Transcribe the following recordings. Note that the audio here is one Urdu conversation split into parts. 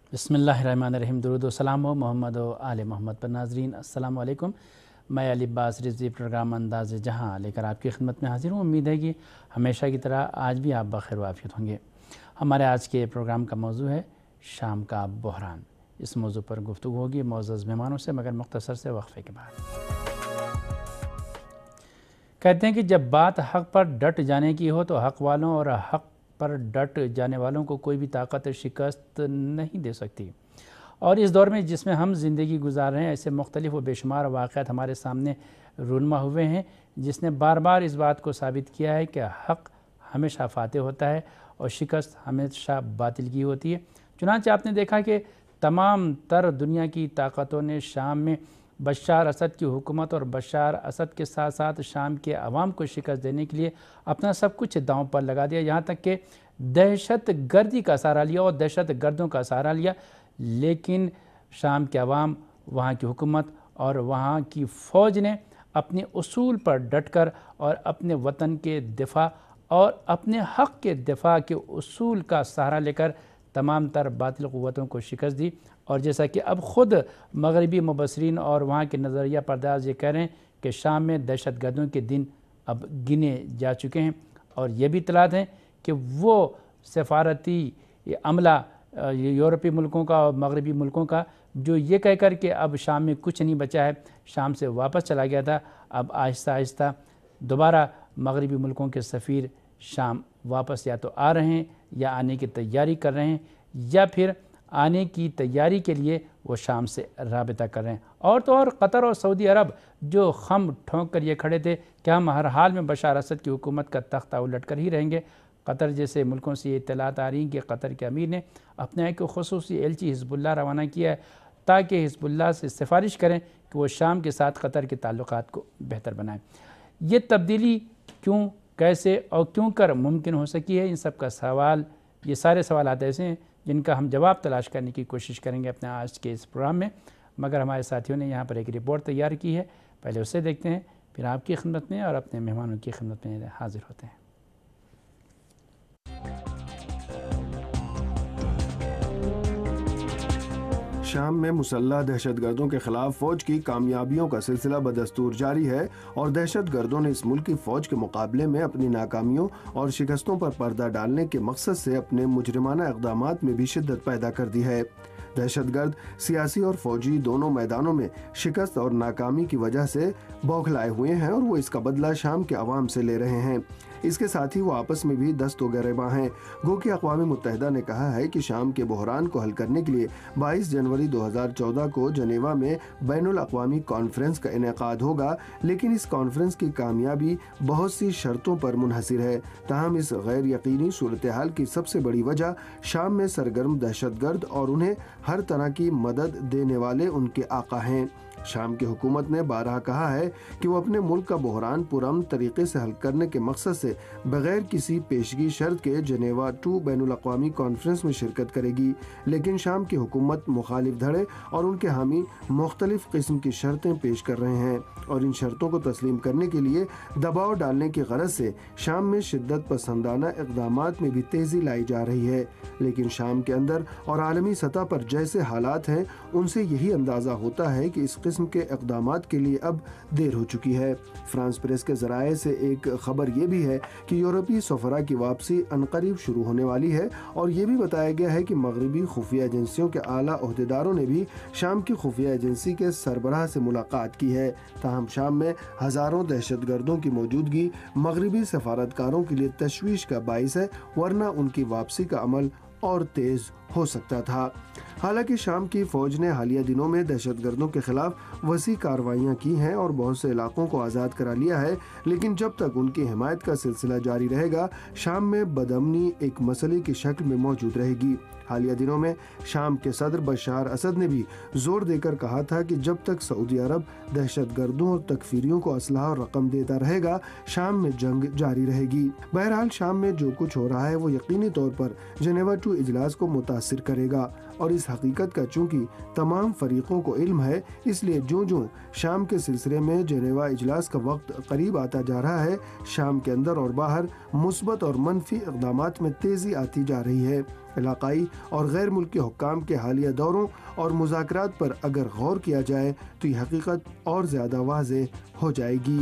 بسم اللہ الرحمن الرحیم۔ درود و سلام و محمد و آل محمد پر۔ ناظرین السلام علیکم۔ میں علی عباس رضوی پروگرام انداز جہاں لے کر آپ کی خدمت میں حاضر ہوں۔ امید ہے کہ ہمیشہ کی طرح آج بھی آپ بخیر و عافیت ہوں گے۔ ہمارے آج کے پروگرام کا موضوع ہے شام کا بحران۔ اس موضوع پر گفتگو ہوگی معزز مہمانوں سے، مگر مختصر سے وقفے کے بعد۔ کہتے ہیں کہ جب بات حق پر ڈٹ جانے کی ہو تو حق والوں اور حق پر ڈٹ جانے والوں کو کوئی بھی طاقت شکست نہیں دے سکتی۔ اور اس دور میں جس میں ہم زندگی گزار رہے ہیں، ایسے مختلف و بے شمار واقعات ہمارے سامنے رونما ہوئے ہیں جس نے بار بار اس بات کو ثابت کیا ہے کہ حق ہمیشہ فاتح ہوتا ہے اور شکست ہمیشہ باطل کی ہوتی ہے۔ چنانچہ آپ نے دیکھا کہ تمام تر دنیا کی طاقتوں نے شام میں بشار اسد کی حکومت اور بشار اسد کے ساتھ ساتھ شام کے عوام کو شکست دینے کے لیے اپنا سب کچھ داؤں پر لگا دیا، یہاں تک کہ دہشت گردی کا سہارا لیا اور دہشت گردوں کا سہارا لیا، لیکن شام کے عوام، وہاں کی حکومت اور وہاں کی فوج نے اپنے اصول پر ڈٹ کر اور اپنے وطن کے دفاع اور اپنے حق کے دفاع کے اصول کا سہارا لے کر تمام تر باطل قوتوں کو شکست دی۔ اور جیسا کہ اب خود مغربی مبصرین اور وہاں کے نظریہ پرداز یہ کہہ رہے ہیں کہ شام میں دہشت گردوں کے دن اب گنے جا چکے ہیں، اور یہ بھی اطلاعات ہیں کہ وہ سفارتی عملہ یورپی ملکوں کا اور مغربی ملکوں کا جو یہ کہہ کر کہ اب شام میں کچھ نہیں بچا ہے، شام سے واپس چلا گیا تھا، اب آہستہ آہستہ دوبارہ مغربی ملکوں کے سفیر شام واپس یا تو آ رہے ہیں یا آنے کی تیاری کر رہے ہیں، یا پھر آنے کی تیاری کے لیے وہ شام سے رابطہ کر رہے ہیں۔ اور تو اور قطر اور سعودی عرب جو خم ٹھونک کر یہ کھڑے تھے کہ ہم ہر حال میں بشار اسد کی حکومت کا تختہ الٹ کر ہی رہیں گے، قطر جیسے ملکوں سے یہ اطلاعات آ رہی ہیں کہ قطر کے امیر نے اپنے ایک خصوصی ایلچی حزب اللہ روانہ کیا ہے تاکہ حزب اللہ سے سفارش کریں کہ وہ شام کے ساتھ قطر کے تعلقات کو بہتر بنائیں۔ یہ تبدیلی کیوں، کیسے اور کیوں کر ممکن ہو سکی ہے، ان سب کا سوال، یہ سارے سوالات ایسے ہیں جن کا ہم جواب تلاش کرنے کی کوشش کریں گے اپنے آج کے اس پروگرام میں، مگر ہمارے ساتھیوں نے یہاں پر ایک رپورٹ تیار کی ہے، پہلے اسے دیکھتے ہیں، پھر آپ کی خدمت میں اور اپنے مہمانوں کی خدمت میں حاضر ہوتے ہیں۔ شام میں مسلح دہشت گردوں کے خلاف فوج کی کامیابیوں کا سلسلہ بدستور جاری ہے، اور دہشت گردوں نے اس ملک کی فوج کے مقابلے میں اپنی ناکامیوں اور شکستوں پر پردہ ڈالنے کے مقصد سے اپنے مجرمانہ اقدامات میں بھی شدت پیدا کر دی ہے۔ دہشت گرد سیاسی اور فوجی دونوں میدانوں میں شکست اور ناکامی کی وجہ سے بوکھلائے ہوئے ہیں، اور وہ اس کا بدلہ شام کے عوام سے لے رہے ہیں۔ اس کے ساتھ ہی وہ آپس میں بھی دست و گریباں ہیں۔ گو کہ اقوام متحدہ نے کہا ہے کہ شام کے بحران کو حل کرنے کے لیے 22 جنوری 2014 کو جنیوا میں بین الاقوامی کانفرنس کا انعقاد ہوگا، لیکن اس کانفرنس کی کامیابی بہت سی شرطوں پر منحصر ہے۔ تاہم اس غیر یقینی صورتحال کی سب سے بڑی وجہ شام میں سرگرم دہشت گرد اور انہیں ہر طرح کی مدد دینے والے ان کے آقا ہیں۔ شام کی حکومت نے بارہا کہا ہے کہ وہ اپنے ملک کا بحران پرامن طریقے سے حل کرنے کے مقصد سے بغیر کسی پیشگی شرط کے جنیوا 2 بین الاقوامی کانفرنس میں شرکت کرے گی، لیکن شام کی حکومت مخالف دھڑے اور ان کے حامی مختلف قسم کی شرطیں پیش کر رہے ہیں، اور ان شرطوں کو تسلیم کرنے کے لیے دباؤ ڈالنے کی غرض سے شام میں شدت پسندانہ اقدامات میں بھی تیزی لائی جا رہی ہے۔ لیکن شام کے اندر اور عالمی سطح پر جیسے حالات ہیں، ان سے یہی اندازہ ہوتا ہے کہ اس قسم کے اقدامات کے لیے اب دیر ہو چکی ہے۔ فرانس پریس کے ذرائع سے ایک خبر یہ بھی ہے کہ یورپی سفراء کی واپسی عنقریب شروع ہونے والی ہے، اور یہ بھی بتایا گیا ہے کہ مغربی خفیہ ایجنسیوں کے اعلیٰ عہدیداروں نے بھی شام کی خفیہ ایجنسی کے سربراہ سے ملاقات کی ہے۔ تاہم شام میں ہزاروں دہشت گردوں کی موجودگی مغربی سفارتکاروں کے لیے تشویش کا باعث ہے، ورنہ ان کی واپسی کا عمل اور تیز ہو سکتا تھا۔ حالانکہ شام کی فوج نے حالیہ دنوں میں دہشت گردوں کے خلاف وسیع کارروائیاں کی ہیں اور بہت سے علاقوں کو آزاد کرا لیا ہے، لیکن جب تک ان کی حمایت کا سلسلہ جاری رہے گا، شام میں بدامنی ایک مسئلے کی شکل میں موجود رہے گی۔ حالیہ دنوں میں شام کے صدر بشار اسد نے بھی زور دے کر کہا تھا کہ جب تک سعودی عرب دہشت گردوں اور تکفیریوں کو اسلحہ اور رقم دیتا رہے گا، شام میں جنگ جاری رہے گی۔ بہرحال شام میں جو کچھ ہو رہا ہے وہ یقینی طور پر جنیوا 2 اجلاس کو متاثر کرے گا، اور اس حقیقت کا چونکہ تمام فریقوں کو علم ہے، اس لیے جو شام کے سلسلے میں جنیوا اجلاس کا وقت قریب آتا جا رہا ہے، شام کے اندر اور باہر مثبت اور منفی اقدامات میں تیزی آتی جا رہی ہے۔ علاقائی اور غیر ملکی حکام کے حالیہ دوروں اور مذاکرات پر اگر غور کیا جائے تو یہ حقیقت اور زیادہ واضح ہو جائے گی۔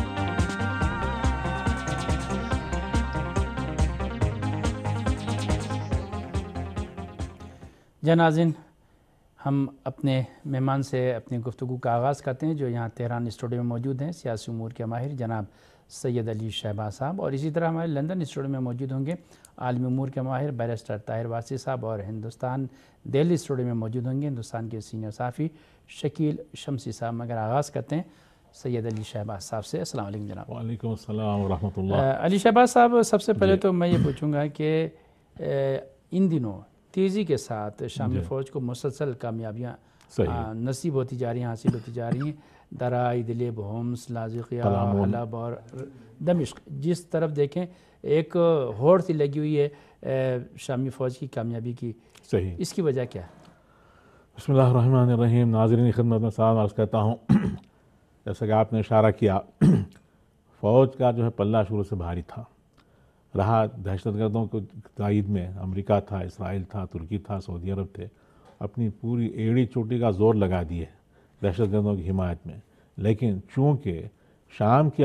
ناظرین، ہم اپنے مہمان سے اپنی گفتگو کا آغاز کرتے ہیں جو یہاں تہران اسٹوڈیو میں موجود ہیں، سیاسی امور کے ماہر جناب سید علی شہباز صاحب، اور اسی طرح ہمارے لندن اسٹوڈیو میں موجود ہوں گے عالمی امور کے ماہر بیرسٹر طاہر واسی صاحب، اور ہندوستان دہلی اسٹوڈیو میں موجود ہوں گے ہندوستان کے سینئر صحافی شکیل شمسی صاحب۔ مگر آغاز کرتے ہیں سید علی شہباز صاحب سے۔ السلام علیکم جناب۔ وعلیکم السلام ورحمۃ اللہ۔ علی شہباز صاحب، سب سے پہلے تو میں یہ پوچھوں گا کہ ان دنوں تیزی کے ساتھ شامی فوج کو مسلسل کامیابیاں نصیب ہوتی جا رہی ہیں، حاصل ہوتی جا رہی ہیں، درہ، ادلب، ہومس، لاذقیہ، حلب اور دمشق، جس طرف دیکھیں ایک ہوڑ سی لگی ہوئی ہے شامی فوج کی کامیابی کی۔ صحیح، اس کی وجہ کیا ہے؟ بسم اللہ الرحمن الرحیم۔ ناظرین کی خدمت میں سلام عرض کرتا ہوں۔ جیسا کہ آپ نے اشارہ کیا، فوج کا جو ہے پلہ شروع سے بھاری تھا رہا۔ دہشت گردوں کو تائید میں امریکہ تھا، اسرائیل تھا، ترکی تھا، سعودی عرب تھے، اپنی پوری ایڑی چوٹی کا زور لگا دیے دہشت گردوں کی حمایت میں۔ لیکن چونکہ شام کی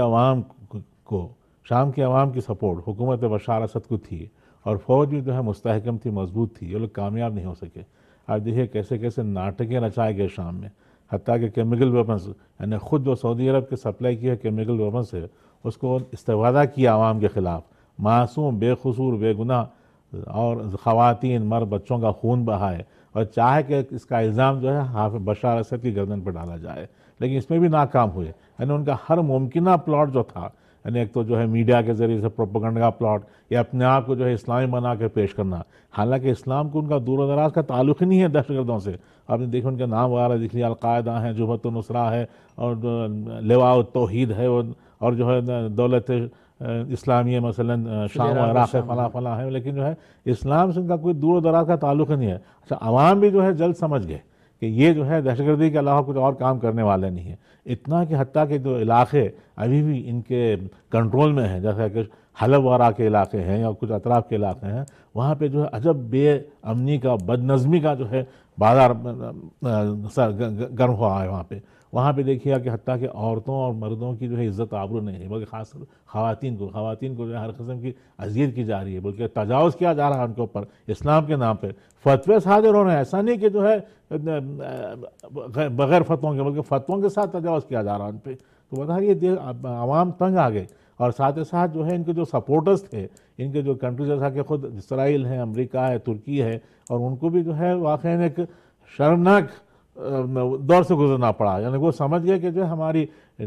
عوام کی سپورٹ حکومت بشار اسد کو تھی اور فوج بھی جو ہے مستحکم تھی، مضبوط تھی، یہ لوگ کامیاب نہیں ہو سکے۔ آپ دیکھیے کیسے کیسے ناٹکیں رچائے گئے شام میں، حتیٰ کہ کیمیکل ویپنز، یعنی خود جو سعودی عرب کے سپلائی کی ہے کیمیکل ویپنز سے، اس کو استفادہ کیا عوام کے خلاف، معصوم، بے قصور، بے گناہ اور خواتین، مرد، بچوں کا خون بہائے، اور چاہے کہ اس کا الزام جو ہے بشار اسد کی گردن پر ڈالا جائے، لیکن اس میں بھی ناکام ہوئے۔ یعنی ان کا ہر ممکنہ پلاٹ جو تھا، یعنی ایک تو جو ہے میڈیا کے ذریعے سے پروپیگنڈا کا پلاٹ، یا اپنے آپ کو جو ہے اسلامی بنا کے پیش کرنا، حالانکہ اسلام کو ان کا دور و دراز کا تعلق ہی نہیں ہے دہشت گردوں سے۔ آپ نے دیکھا ان کے نام وغیرہ دیکھ لیا، القاعدہ ہیں، جبہت النصرہ ہے، اور لواء التوحید ہے، اور جو ہے دولت اسلامیہ مثلا شام و عراق فلاں فلاں ہے، لیکن جو ہے اسلام سے ان کا کوئی دور و دراز کا تعلق نہیں ہے۔ اچھا، عوام بھی جو ہے جلد سمجھ گئے کہ یہ جو ہے دہشت گردی کے علاوہ کچھ اور کام کرنے والے نہیں ہیں، اتنا کہ حتیٰ کہ جو علاقے ابھی بھی ان کے کنٹرول میں ہیں، جیسا کہ حلب وغیرہ کے علاقے ہیں یا کچھ اطراف کے علاقے ہیں، وہاں پہ جو ہے عجب بے امنی کا، بد نظمی کا جو ہے بازار گرم ہوا ہے وہاں پہ دیکھیے کہ حتیٰ کہ عورتوں اور مردوں کی جو ہے عزت آبرو نہیں ہے، بلکہ خاص خواتین کو جو ہے ہر قسم کی اذیت کی جا رہی ہے، بلکہ تجاوز کیا جا رہا ہے ان کے اوپر اسلام کے نام پہ۔ فتوے صادر ہو رہے ہیں، ایسا نہیں کہ جو ہے بغیر فتووں کے، بلکہ فتووں کے ساتھ تجاوز کیا جا رہا ہے ان پہ۔ تو بتائیے عوام تنگ آ گئے، اور ساتھ ساتھ جو ہے ان کے جو سپورٹرز تھے، ان کے جو کنٹریز جیسا کہ خود اسرائیل ہے، امریکہ ہے، ترکی ہے، اور ان کو بھی جو ہے واقعی ایک شرمناک دور سے گزرنا پڑا۔ یعنی وہ سمجھ گئے کہ جو ہماری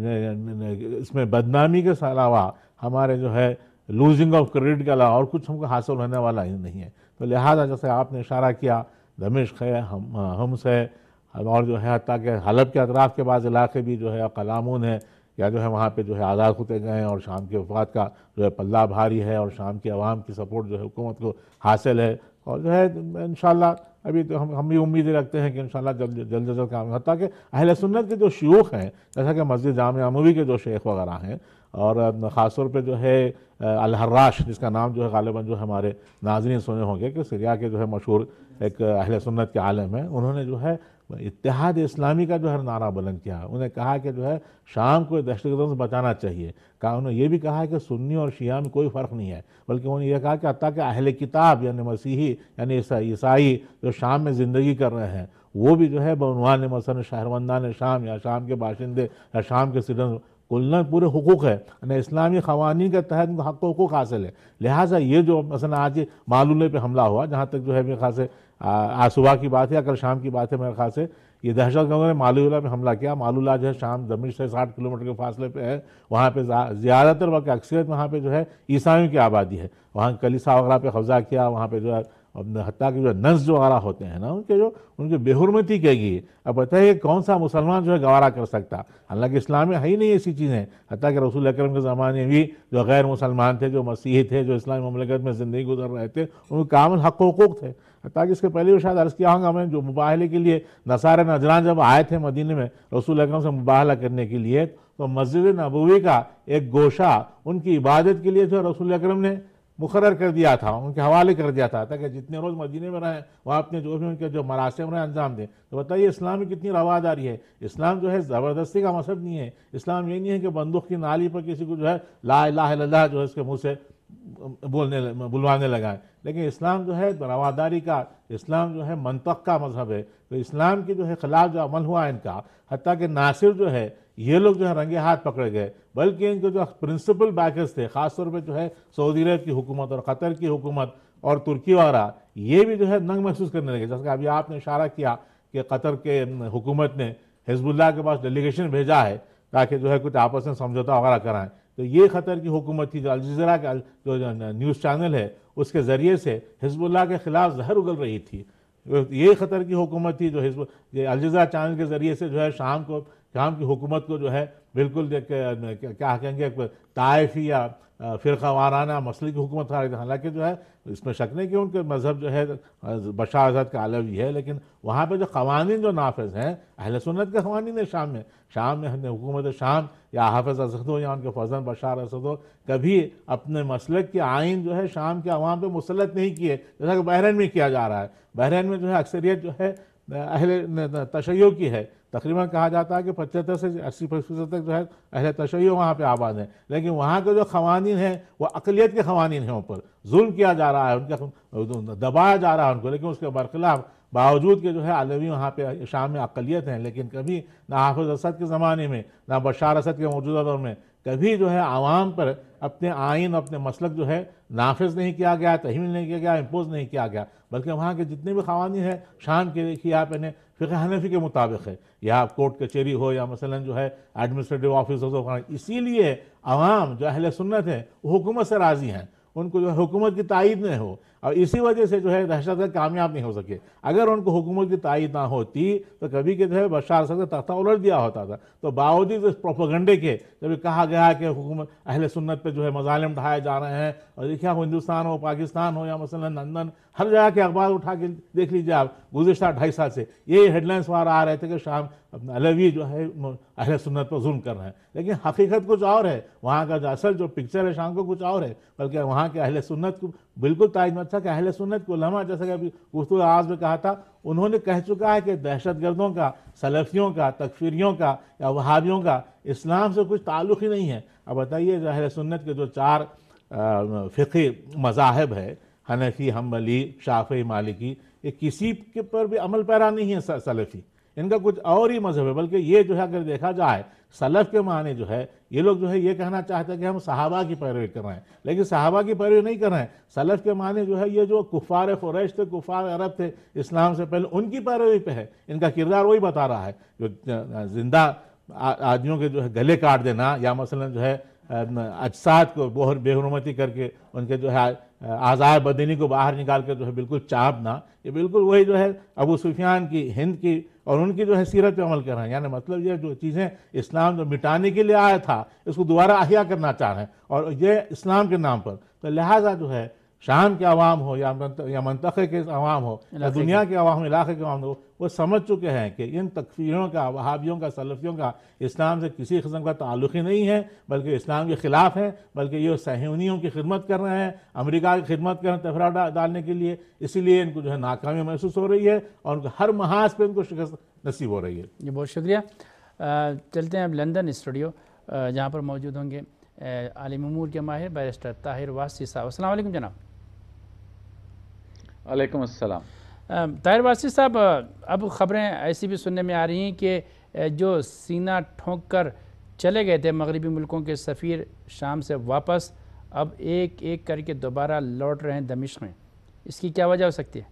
اس میں بدنامی کے علاوہ، ہمارے جو ہے لوزنگ آف کریڈٹ کے علاوہ اور کچھ ہم کو حاصل ہونے والا ہی نہیں ہے۔ تو لہٰذا جیسے آپ نے اشارہ کیا، دمشق ہے، ہومس ہے، اور جو ہے حتیٰ کہ حلب کے اطراف کے بعض علاقے بھی جو ہے قلامون ہے، یا جو ہے وہاں پہ جو ہے آزاد ہوتے گئے ہیں، اور شام کے وفات کا جو ہے پلہ بھاری ہے، اور شام کی عوام کی سپورٹ جو ہے حکومت کو حاصل ہے، اور جو ہے انشاءاللہ ابھی تو ہم بھی امیدیں رکھتے ہیں کہ انشاءاللہ جلد کام، حتیٰ کہ اہل سنت کے جو شیوخ ہیں، جیسا کہ مسجد جامع اموی کے جو شیخ وغیرہ ہیں، اور خاص طور پہ جو ہے الحراش، جس کا نام جو ہے غالباً جو ہمارے ناظرین سنے ہوں گے کہ سریا کے جو ہے مشہور ایک اہل سنت کے عالم ہیں، انہوں نے جو ہے اتحاد اسلامی کا جو ہے نعرہ بلند کیا۔ انہیں کہا کہ جو ہے شام کو دہشت گردوں سے بچانا چاہیے۔ انہوں نے یہ بھی کہا کہ سنی اور شیعہ میں کوئی فرق نہیں ہے، بلکہ انہوں نے یہ کہا کہ حتیٰ کہ اہل کتاب یعنی مسیحی یعنی عیسائی جو شام میں زندگی کر رہے ہیں، وہ بھی جو ہے بعنوان مثلا شہروندان شام یا شام کے باشندے یا شام کے سٹیزن کلن پورے حقوق ہے، یعنی اسلامی قوانین کے تحت ان کو حق و حقوق حاصل ہے۔ لہٰذا یہ جو مثلا آج معلولے پہ حملہ ہوا، جہاں تک جو ہے میرے خیال سے آج صبح کی بات ہے یا کل شام کی بات ہے، میرے خیال سے یہ دہشت گردوں نے معلولہ پہ حملہ کیا۔ معلولہ جو ہے شام دمشق سے 60 کلومیٹر کے فاصلے پہ ہے، وہاں پہ زیادہ تر بلکہ اکثریت وہاں پہ جو ہے عیسائیوں کی آبادی ہے، وہاں کلیسا وغیرہ پہ قبضہ کیا، وہاں پہ جو ہے حتیٰ کہ جو ننس جو وغیرہ ہوتے ہیں نا، ان کی بے حرمتی کی گئی۔ اب بتائیے کون سا مسلمان جو ہے گوارا کر سکتا؟ حالانکہ اسلام میں ہے ہی نہیں ایسی چیزیں، حتیٰ کہ رسول اکرم کے زمانے بھی جو غیر مسلمان تھے، جو مسیحی تھے، جو اسلامی مملکت میں زندگی گزر رہے تھے، ان کو کامل حق و حقوق تھے۔ حتیٰ کہ اس کے پہلے بھی شاید عرض کیا ہوں گا میں، جو مباہلے کے لیے نصارہ نجران جب آئے تھے مدینے میں رسول اکرم سے مباہلہ کرنے کے لیے، تو مسجد نبوی کا ایک گوشہ ان کی عبادت کے لیے جو رسول اکرم نے مقرر کر دیا تھا، ان کے حوالے کر دیا تھا تاکہ جتنے روز مدینے میں رہیں وہ اپنے جو بھی ان کے جو مراسم رہیں انجام دیں. تو بتائیے اسلام میں کتنی رواداری ہے. اسلام جو ہے زبردستی کا مذہب نہیں ہے. اسلام یہ نہیں ہے کہ بندوق کی نالی پر کسی کو جو ہے لا الہ الا اللہ جو ہے اس کے منہ سے بلوانے لگائیں. لیکن اسلام جو ہے رواداری کا، اسلام جو ہے منطق کا مذہب ہے. تو اسلام کے جو ہے خلاف جو عمل ہوا ان کا، حتیٰ کہ ناصر جو ہے یہ لوگ جو ہے رنگے ہاتھ پکڑے گئے، بلکہ ان کے جو پرنسپل بیکرز تھے خاص طور پہ جو ہے سعودی عرب کی حکومت اور قطر کی حکومت اور ترکی وغیرہ، یہ بھی جو ہے ننگ محسوس کرنے لگے. جیسا کہ ابھی آپ نے اشارہ کیا کہ قطر کے حکومت نے حزب اللہ کے پاس ڈیلیگیشن بھیجا ہے تاکہ جو ہے کچھ آپس میں سمجھوتا وغیرہ کرائیں. تو یہ قطر کی حکومت تھی جو الجزیرہ کا جو نیوز چینل ہے اس کے ذریعے سے حزب اللہ کے خلاف زہر اگل رہی تھی. یہ قطر کی حکومت تھی جو الجزیرہ چینل کے ذریعے سے جو ہے شام کی حکومت کو جو ہے بالکل کیا کہیں گے طائفی یا فرقہ وارانہ مسئلے کی حکومت. حالانکہ جو ہے اس میں شک نہیں کہ ان کے مذہب جو ہے بشار اسد کا علوی ہے، لیکن وہاں پہ جو قوانین جو نافذ ہیں اہل سنت کے قوانین ہیں. شام میں حکومت شام یا حافظ اسد ہو یا ان کے فرزند بشار اسد ہو کبھی اپنے مسلک کے آئین جو ہے شام کے عوام پہ مسلط نہیں کیے، جیسا کہ بحرین میں کیا جا رہا ہے. بحرین میں جو ہے اکثریت جو ہے اہل تشیع کی ہے، تقریباً کہا جاتا ہے کہ 75 سے 80% تک جو ہے اہل تشیع وہاں پہ آباد ہیں. لیکن وہاں کے جو قوانین ہیں وہ اقلیت کے قوانین ہیں، اوپر ظلم کیا جا رہا ہے، ان کا دبایا جا رہا ہے ان کو. لیکن اس کے برخلاف باوجود کہ جو ہے عالمی وہاں پہ شام میں اقلیت ہیں، لیکن کبھی نہ حافظ اسد کے زمانے میں نہ بشار اسد کے موجودہ دور میں کبھی جو ہے عوام پر اپنے آئین اپنے مسلک جو ہے نافذ نہیں کیا گیا، تحمیل نہیں کیا گیا، امپوز نہیں کیا گیا. بلکہ وہاں کے جتنے بھی قوانین ہیں شام کے دیکھیے آپ انہیں فقہ حنفی کے مطابق ہے، یا کورٹ کچہری ہو یا مثلا جو ہے ایڈمنسٹریٹو آفس ہو. اسی لیے عوام جو اہل سنت ہیں وہ حکومت سے راضی ہیں، ان کو جو ہے حکومت کی تائید نہیں ہو، اور اسی وجہ سے جو ہے دہشت گرد کامیاب نہیں ہو سکے. اگر ان کو حکومت کی تائید نہ ہوتی تو کبھی کہ جو ہے بشار اسد کا تختہ الٹ دیا ہوتا تھا. تو باوجود اس پروپیگنڈے کے جب کہا گیا کہ حکومت اہل سنت پہ جو ہے مظالم ڈھائے جا رہے ہیں، اور دیکھیے ہندوستان ہو پاکستان ہو یا مثلا لندن ہر جگہ کے اخبار اٹھا کے دیکھ لیجیے آپ گزشتہ 2.5 سال سے یہ ہیڈ لائنس وہاں آ رہے تھے کہ شام علوی جو ہے اہل سنت پر ظلم کر رہے ہیں. لیکن حقیقت کچھ اور ہے، وہاں کا جو اصل جو پکچر ہے شام کو کچھ اور ہے. بلکہ وہاں کے اہل سنت کو بالکل تائید میں، اچھا کہ اہل سنت کو علماء جیسا کہ ابھی گفتگو آغاز میں کہا تھا انہوں نے کہہ چکا ہے کہ دہشت گردوں کا، سلفیوں کا، تکفیریوں کا یا وہابیوں کا اسلام سے کچھ تعلق ہی نہیں ہے. اب بتائیے جو اہل سنت کے جو 4 فقہی مذاہب ہے حنفی، حنبلی، شافعی، مالکی، یہ کسی کے پر بھی عمل پیرا نہیں ہے سلفی، ان کا کچھ اور ہی مذہب ہے. بلکہ یہ جو ہے اگر دیکھا جائے سلف کے معنی جو ہے یہ لوگ جو ہے یہ کہنا چاہتے ہیں کہ ہم صحابہ کی پیروی کر رہے ہیں، لیکن صحابہ کی پیروی نہیں کر رہے ہیں. سلف کے معنی جو ہے یہ جو کفار قریش تھے، کفار عرب تھے اسلام سے پہلے، ان کی پیروی پہ ہے. ان کا کردار وہی بتا رہا ہے. جو زندہ آدمیوں کے جو ہے گلے کاٹ دینا یا مثلا جو ہے اجساد کو بے حرمتی کر کے ان کے جو ہے اعضاء بدنی کو باہر نکال کر جو ہے بالکل چاپنا، یہ بالکل وہی جو ہے ابو سفیان کی، ہند کی اور ان کی جو ہے سیرت پہ عمل کر رہے ہیں. یعنی مطلب یہ جو چیزیں اسلام جو مٹانے کے لیے آیا تھا اس کو دوبارہ احیا کرنا چاہ رہے ہیں، اور یہ اسلام کے نام پر. تو لہٰذا جو ہے شام کے عوام ہو یا منطقے کے عوام ہو یا دنیا کے عوام، علاقے کے عوام ہو، وہ سمجھ چکے ہیں کہ ان تکفیریوں کا، وہابیوں کا، سلفیوں کا اسلام سے کسی قسم کا تعلق ہی نہیں ہے، بلکہ اسلام کے خلاف ہیں. بلکہ یہ صہیونیوں کی خدمت کر رہے ہیں، امریکہ کی خدمت کر رہے ہیں تفرقہ ڈالنے کے لیے. اسی لیے ان کو جو ہے ناکامی محسوس ہو رہی ہے اور ان کو ہر محاذ پہ ان کو شکست نصیب ہو رہی ہے. جی بہت شکریہ. چلتے ہیں اب لندن اسٹوڈیو، جہاں پر موجود ہوں گے عالم امور کے ماہر بیرسٹر طاہر واسی صاحب. السلام علیکم جناب. علیکم السلام. طاہر واسی صاحب، اب خبریں ایسی بھی سننے میں آ رہی ہیں کہ جو سینہ ٹھونک کر چلے گئے تھے مغربی ملکوں کے سفیر شام سے واپس، اب ایک ایک کر کے دوبارہ لوٹ رہے ہیں دمشق میں. اس کی کیا وجہ ہو سکتی ہے؟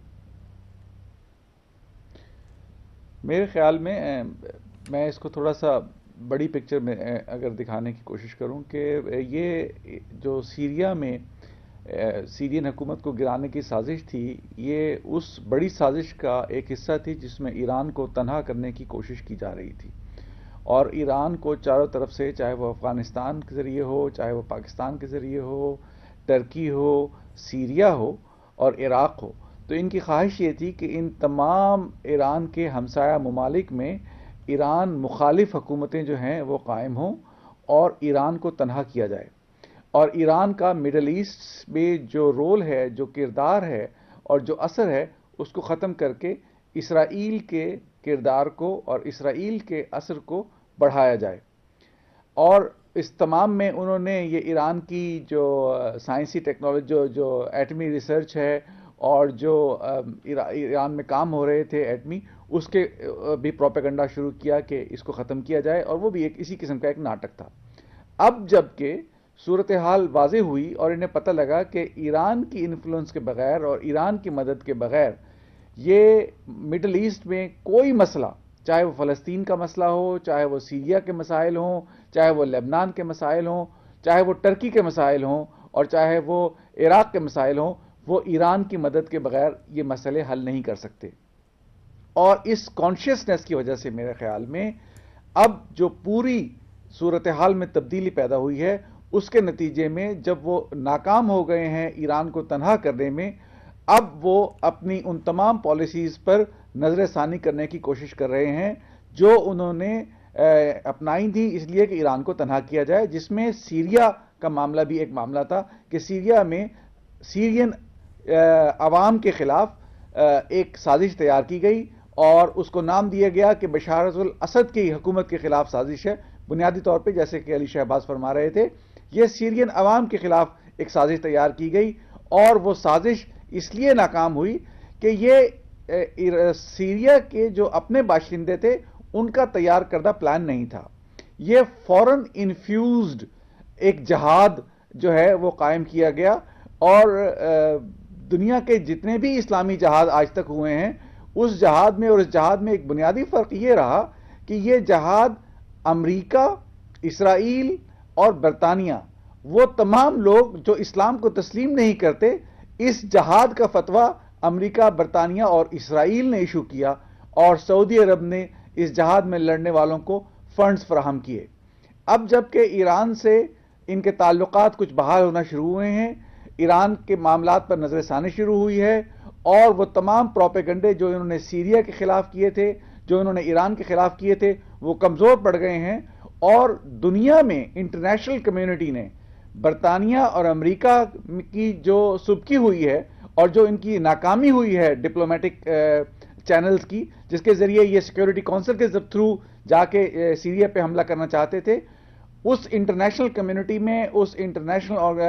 میرے خیال میں اس کو تھوڑا سا بڑی پکچر میں اگر دکھانے کی کوشش کروں کہ یہ جو سیریا میں سیرین حکومت کو گرانے کی سازش تھی، یہ اس بڑی سازش کا ایک حصہ تھی جس میں ایران کو تنہا کرنے کی کوشش کی جا رہی تھی. اور ایران کو چاروں طرف سے، چاہے وہ افغانستان کے ذریعے ہو، چاہے وہ پاکستان کے ذریعے ہو، ترکی ہو، سیریا ہو اور عراق ہو، تو ان کی خواہش یہ تھی کہ ان تمام ایران کے ہمسایہ ممالک میں ایران مخالف حکومتیں جو ہیں وہ قائم ہوں اور ایران کو تنہا کیا جائے. اور ایران کا مڈل ایسٹ میں جو رول ہے، جو کردار ہے اور جو اثر ہے، اس کو ختم کر کے اسرائیل کے کردار کو اور اسرائیل کے اثر کو بڑھایا جائے۔ اور اس تمام میں انہوں نے یہ ایران کی جو سائنسی ٹیکنالوجی جو ایٹمی ریسرچ ہے اور جو ایران میں کام ہو رہے تھے ایٹمی، اس کے بھی پروپیگنڈا شروع کیا کہ اس کو ختم کیا جائے، اور وہ بھی اسی قسم کا ایک ناٹک تھا۔ اب جب کہ صورتحال واضح ہوئی اور انہیں پتہ لگا کہ ایران کی انفلوئنس کے بغیر اور ایران کی مدد کے بغیر یہ مڈل ایسٹ میں کوئی مسئلہ، چاہے وہ فلسطین کا مسئلہ ہو، چاہے وہ سیریا کے مسائل ہوں، چاہے وہ لبنان کے مسائل ہوں، چاہے وہ ٹرکی کے مسائل ہوں، اور چاہے وہ عراق کے مسائل ہوں، وہ ایران کی مدد کے بغیر یہ مسئلے حل نہیں کر سکتے۔ اور اس کانشیسنس کی وجہ سے میرے خیال میں اب جو پوری صورتحال میں تبدیلی پیدا ہوئی ہے، اس کے نتیجے میں جب وہ ناکام ہو گئے ہیں ایران کو تنہا کرنے میں، اب وہ اپنی ان تمام پالیسیز پر نظر ثانی کرنے کی کوشش کر رہے ہیں جو انہوں نے اپنائی تھی اس لیے کہ ایران کو تنہا کیا جائے، جس میں سیریا کا معاملہ بھی ایک معاملہ تھا کہ سیریا میں سیرین عوام کے خلاف ایک سازش تیار کی گئی اور اس کو نام دیا گیا کہ بشار الاسد کی حکومت کے خلاف سازش ہے۔ بنیادی طور پہ جیسے کہ علی شہباز فرما رہے تھے، یہ سیرین عوام کے خلاف ایک سازش تیار کی گئی، اور وہ سازش اس لیے ناکام ہوئی کہ یہ سیریا کے جو اپنے باشندے تھے ان کا تیار کردہ پلان نہیں تھا۔ یہ فورن انفیوزڈ ایک جہاد جو ہے وہ قائم کیا گیا، اور دنیا کے جتنے بھی اسلامی جہاد آج تک ہوئے ہیں اس جہاد میں، اور اس جہاد میں ایک بنیادی فرق یہ رہا کہ یہ جہاد امریکہ، اسرائیل اور برطانیہ، وہ تمام لوگ جو اسلام کو تسلیم نہیں کرتے، اس جہاد کا فتویٰ امریکہ، برطانیہ اور اسرائیل نے ایشو کیا، اور سعودی عرب نے اس جہاد میں لڑنے والوں کو فنڈز فراہم کیے۔ اب جب کہ ایران سے ان کے تعلقات کچھ بحال ہونا شروع ہوئے ہیں، ایران کے معاملات پر نظر ثانی شروع ہوئی ہے، اور وہ تمام پروپیگنڈے جو انہوں نے سیریا کے خلاف کیے تھے، جو انہوں نے ایران کے خلاف کیے تھے، وہ کمزور پڑ گئے ہیں، اور دنیا میں انٹرنیشنل کمیونٹی نے برطانیہ اور امریکہ کی جو سبکی ہوئی ہے اور جو ان کی ناکامی ہوئی ہے ڈپلومیٹک چینلز کی، جس کے ذریعے یہ سیکیورٹی کونسل کے تھرو جا کے سیریا پہ حملہ کرنا چاہتے تھے، اس انٹرنیشنل کمیونٹی میں، اس انٹرنیشنل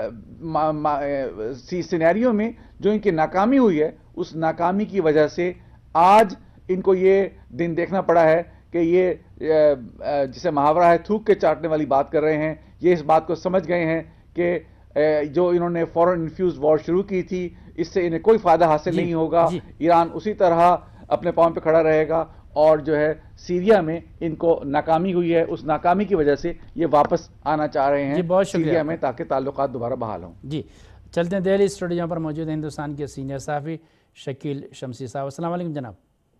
سینیریو میں جو ان کی ناکامی ہوئی ہے، اس ناکامی کی وجہ سے آج ان کو یہ دن دیکھنا پڑا ہے کہ یہ جسے محاورہ ہے تھوک کے چاٹنے والی بات کر رہے ہیں۔ یہ اس بات کو سمجھ گئے ہیں کہ جو انہوں نے فورن انفیوز وار شروع کی تھی، اس سے انہیں کوئی فائدہ حاصل نہیں ہوگا، ایران اسی طرح اپنے پاؤں پہ کھڑا رہے گا، اور جو ہے سیریا میں ان کو ناکامی ہوئی ہے، اس ناکامی کی وجہ سے یہ واپس آنا چاہ رہے ہیں سیریا میں تاکہ تعلقات دوبارہ بحال ہوں۔ جی چلتے ہیں دہلی اسٹوڈیو پر موجود ہیں ہندوستان کے سینئر صحافی شکیل شمسی صاحب۔ السلام علیکم جناب۔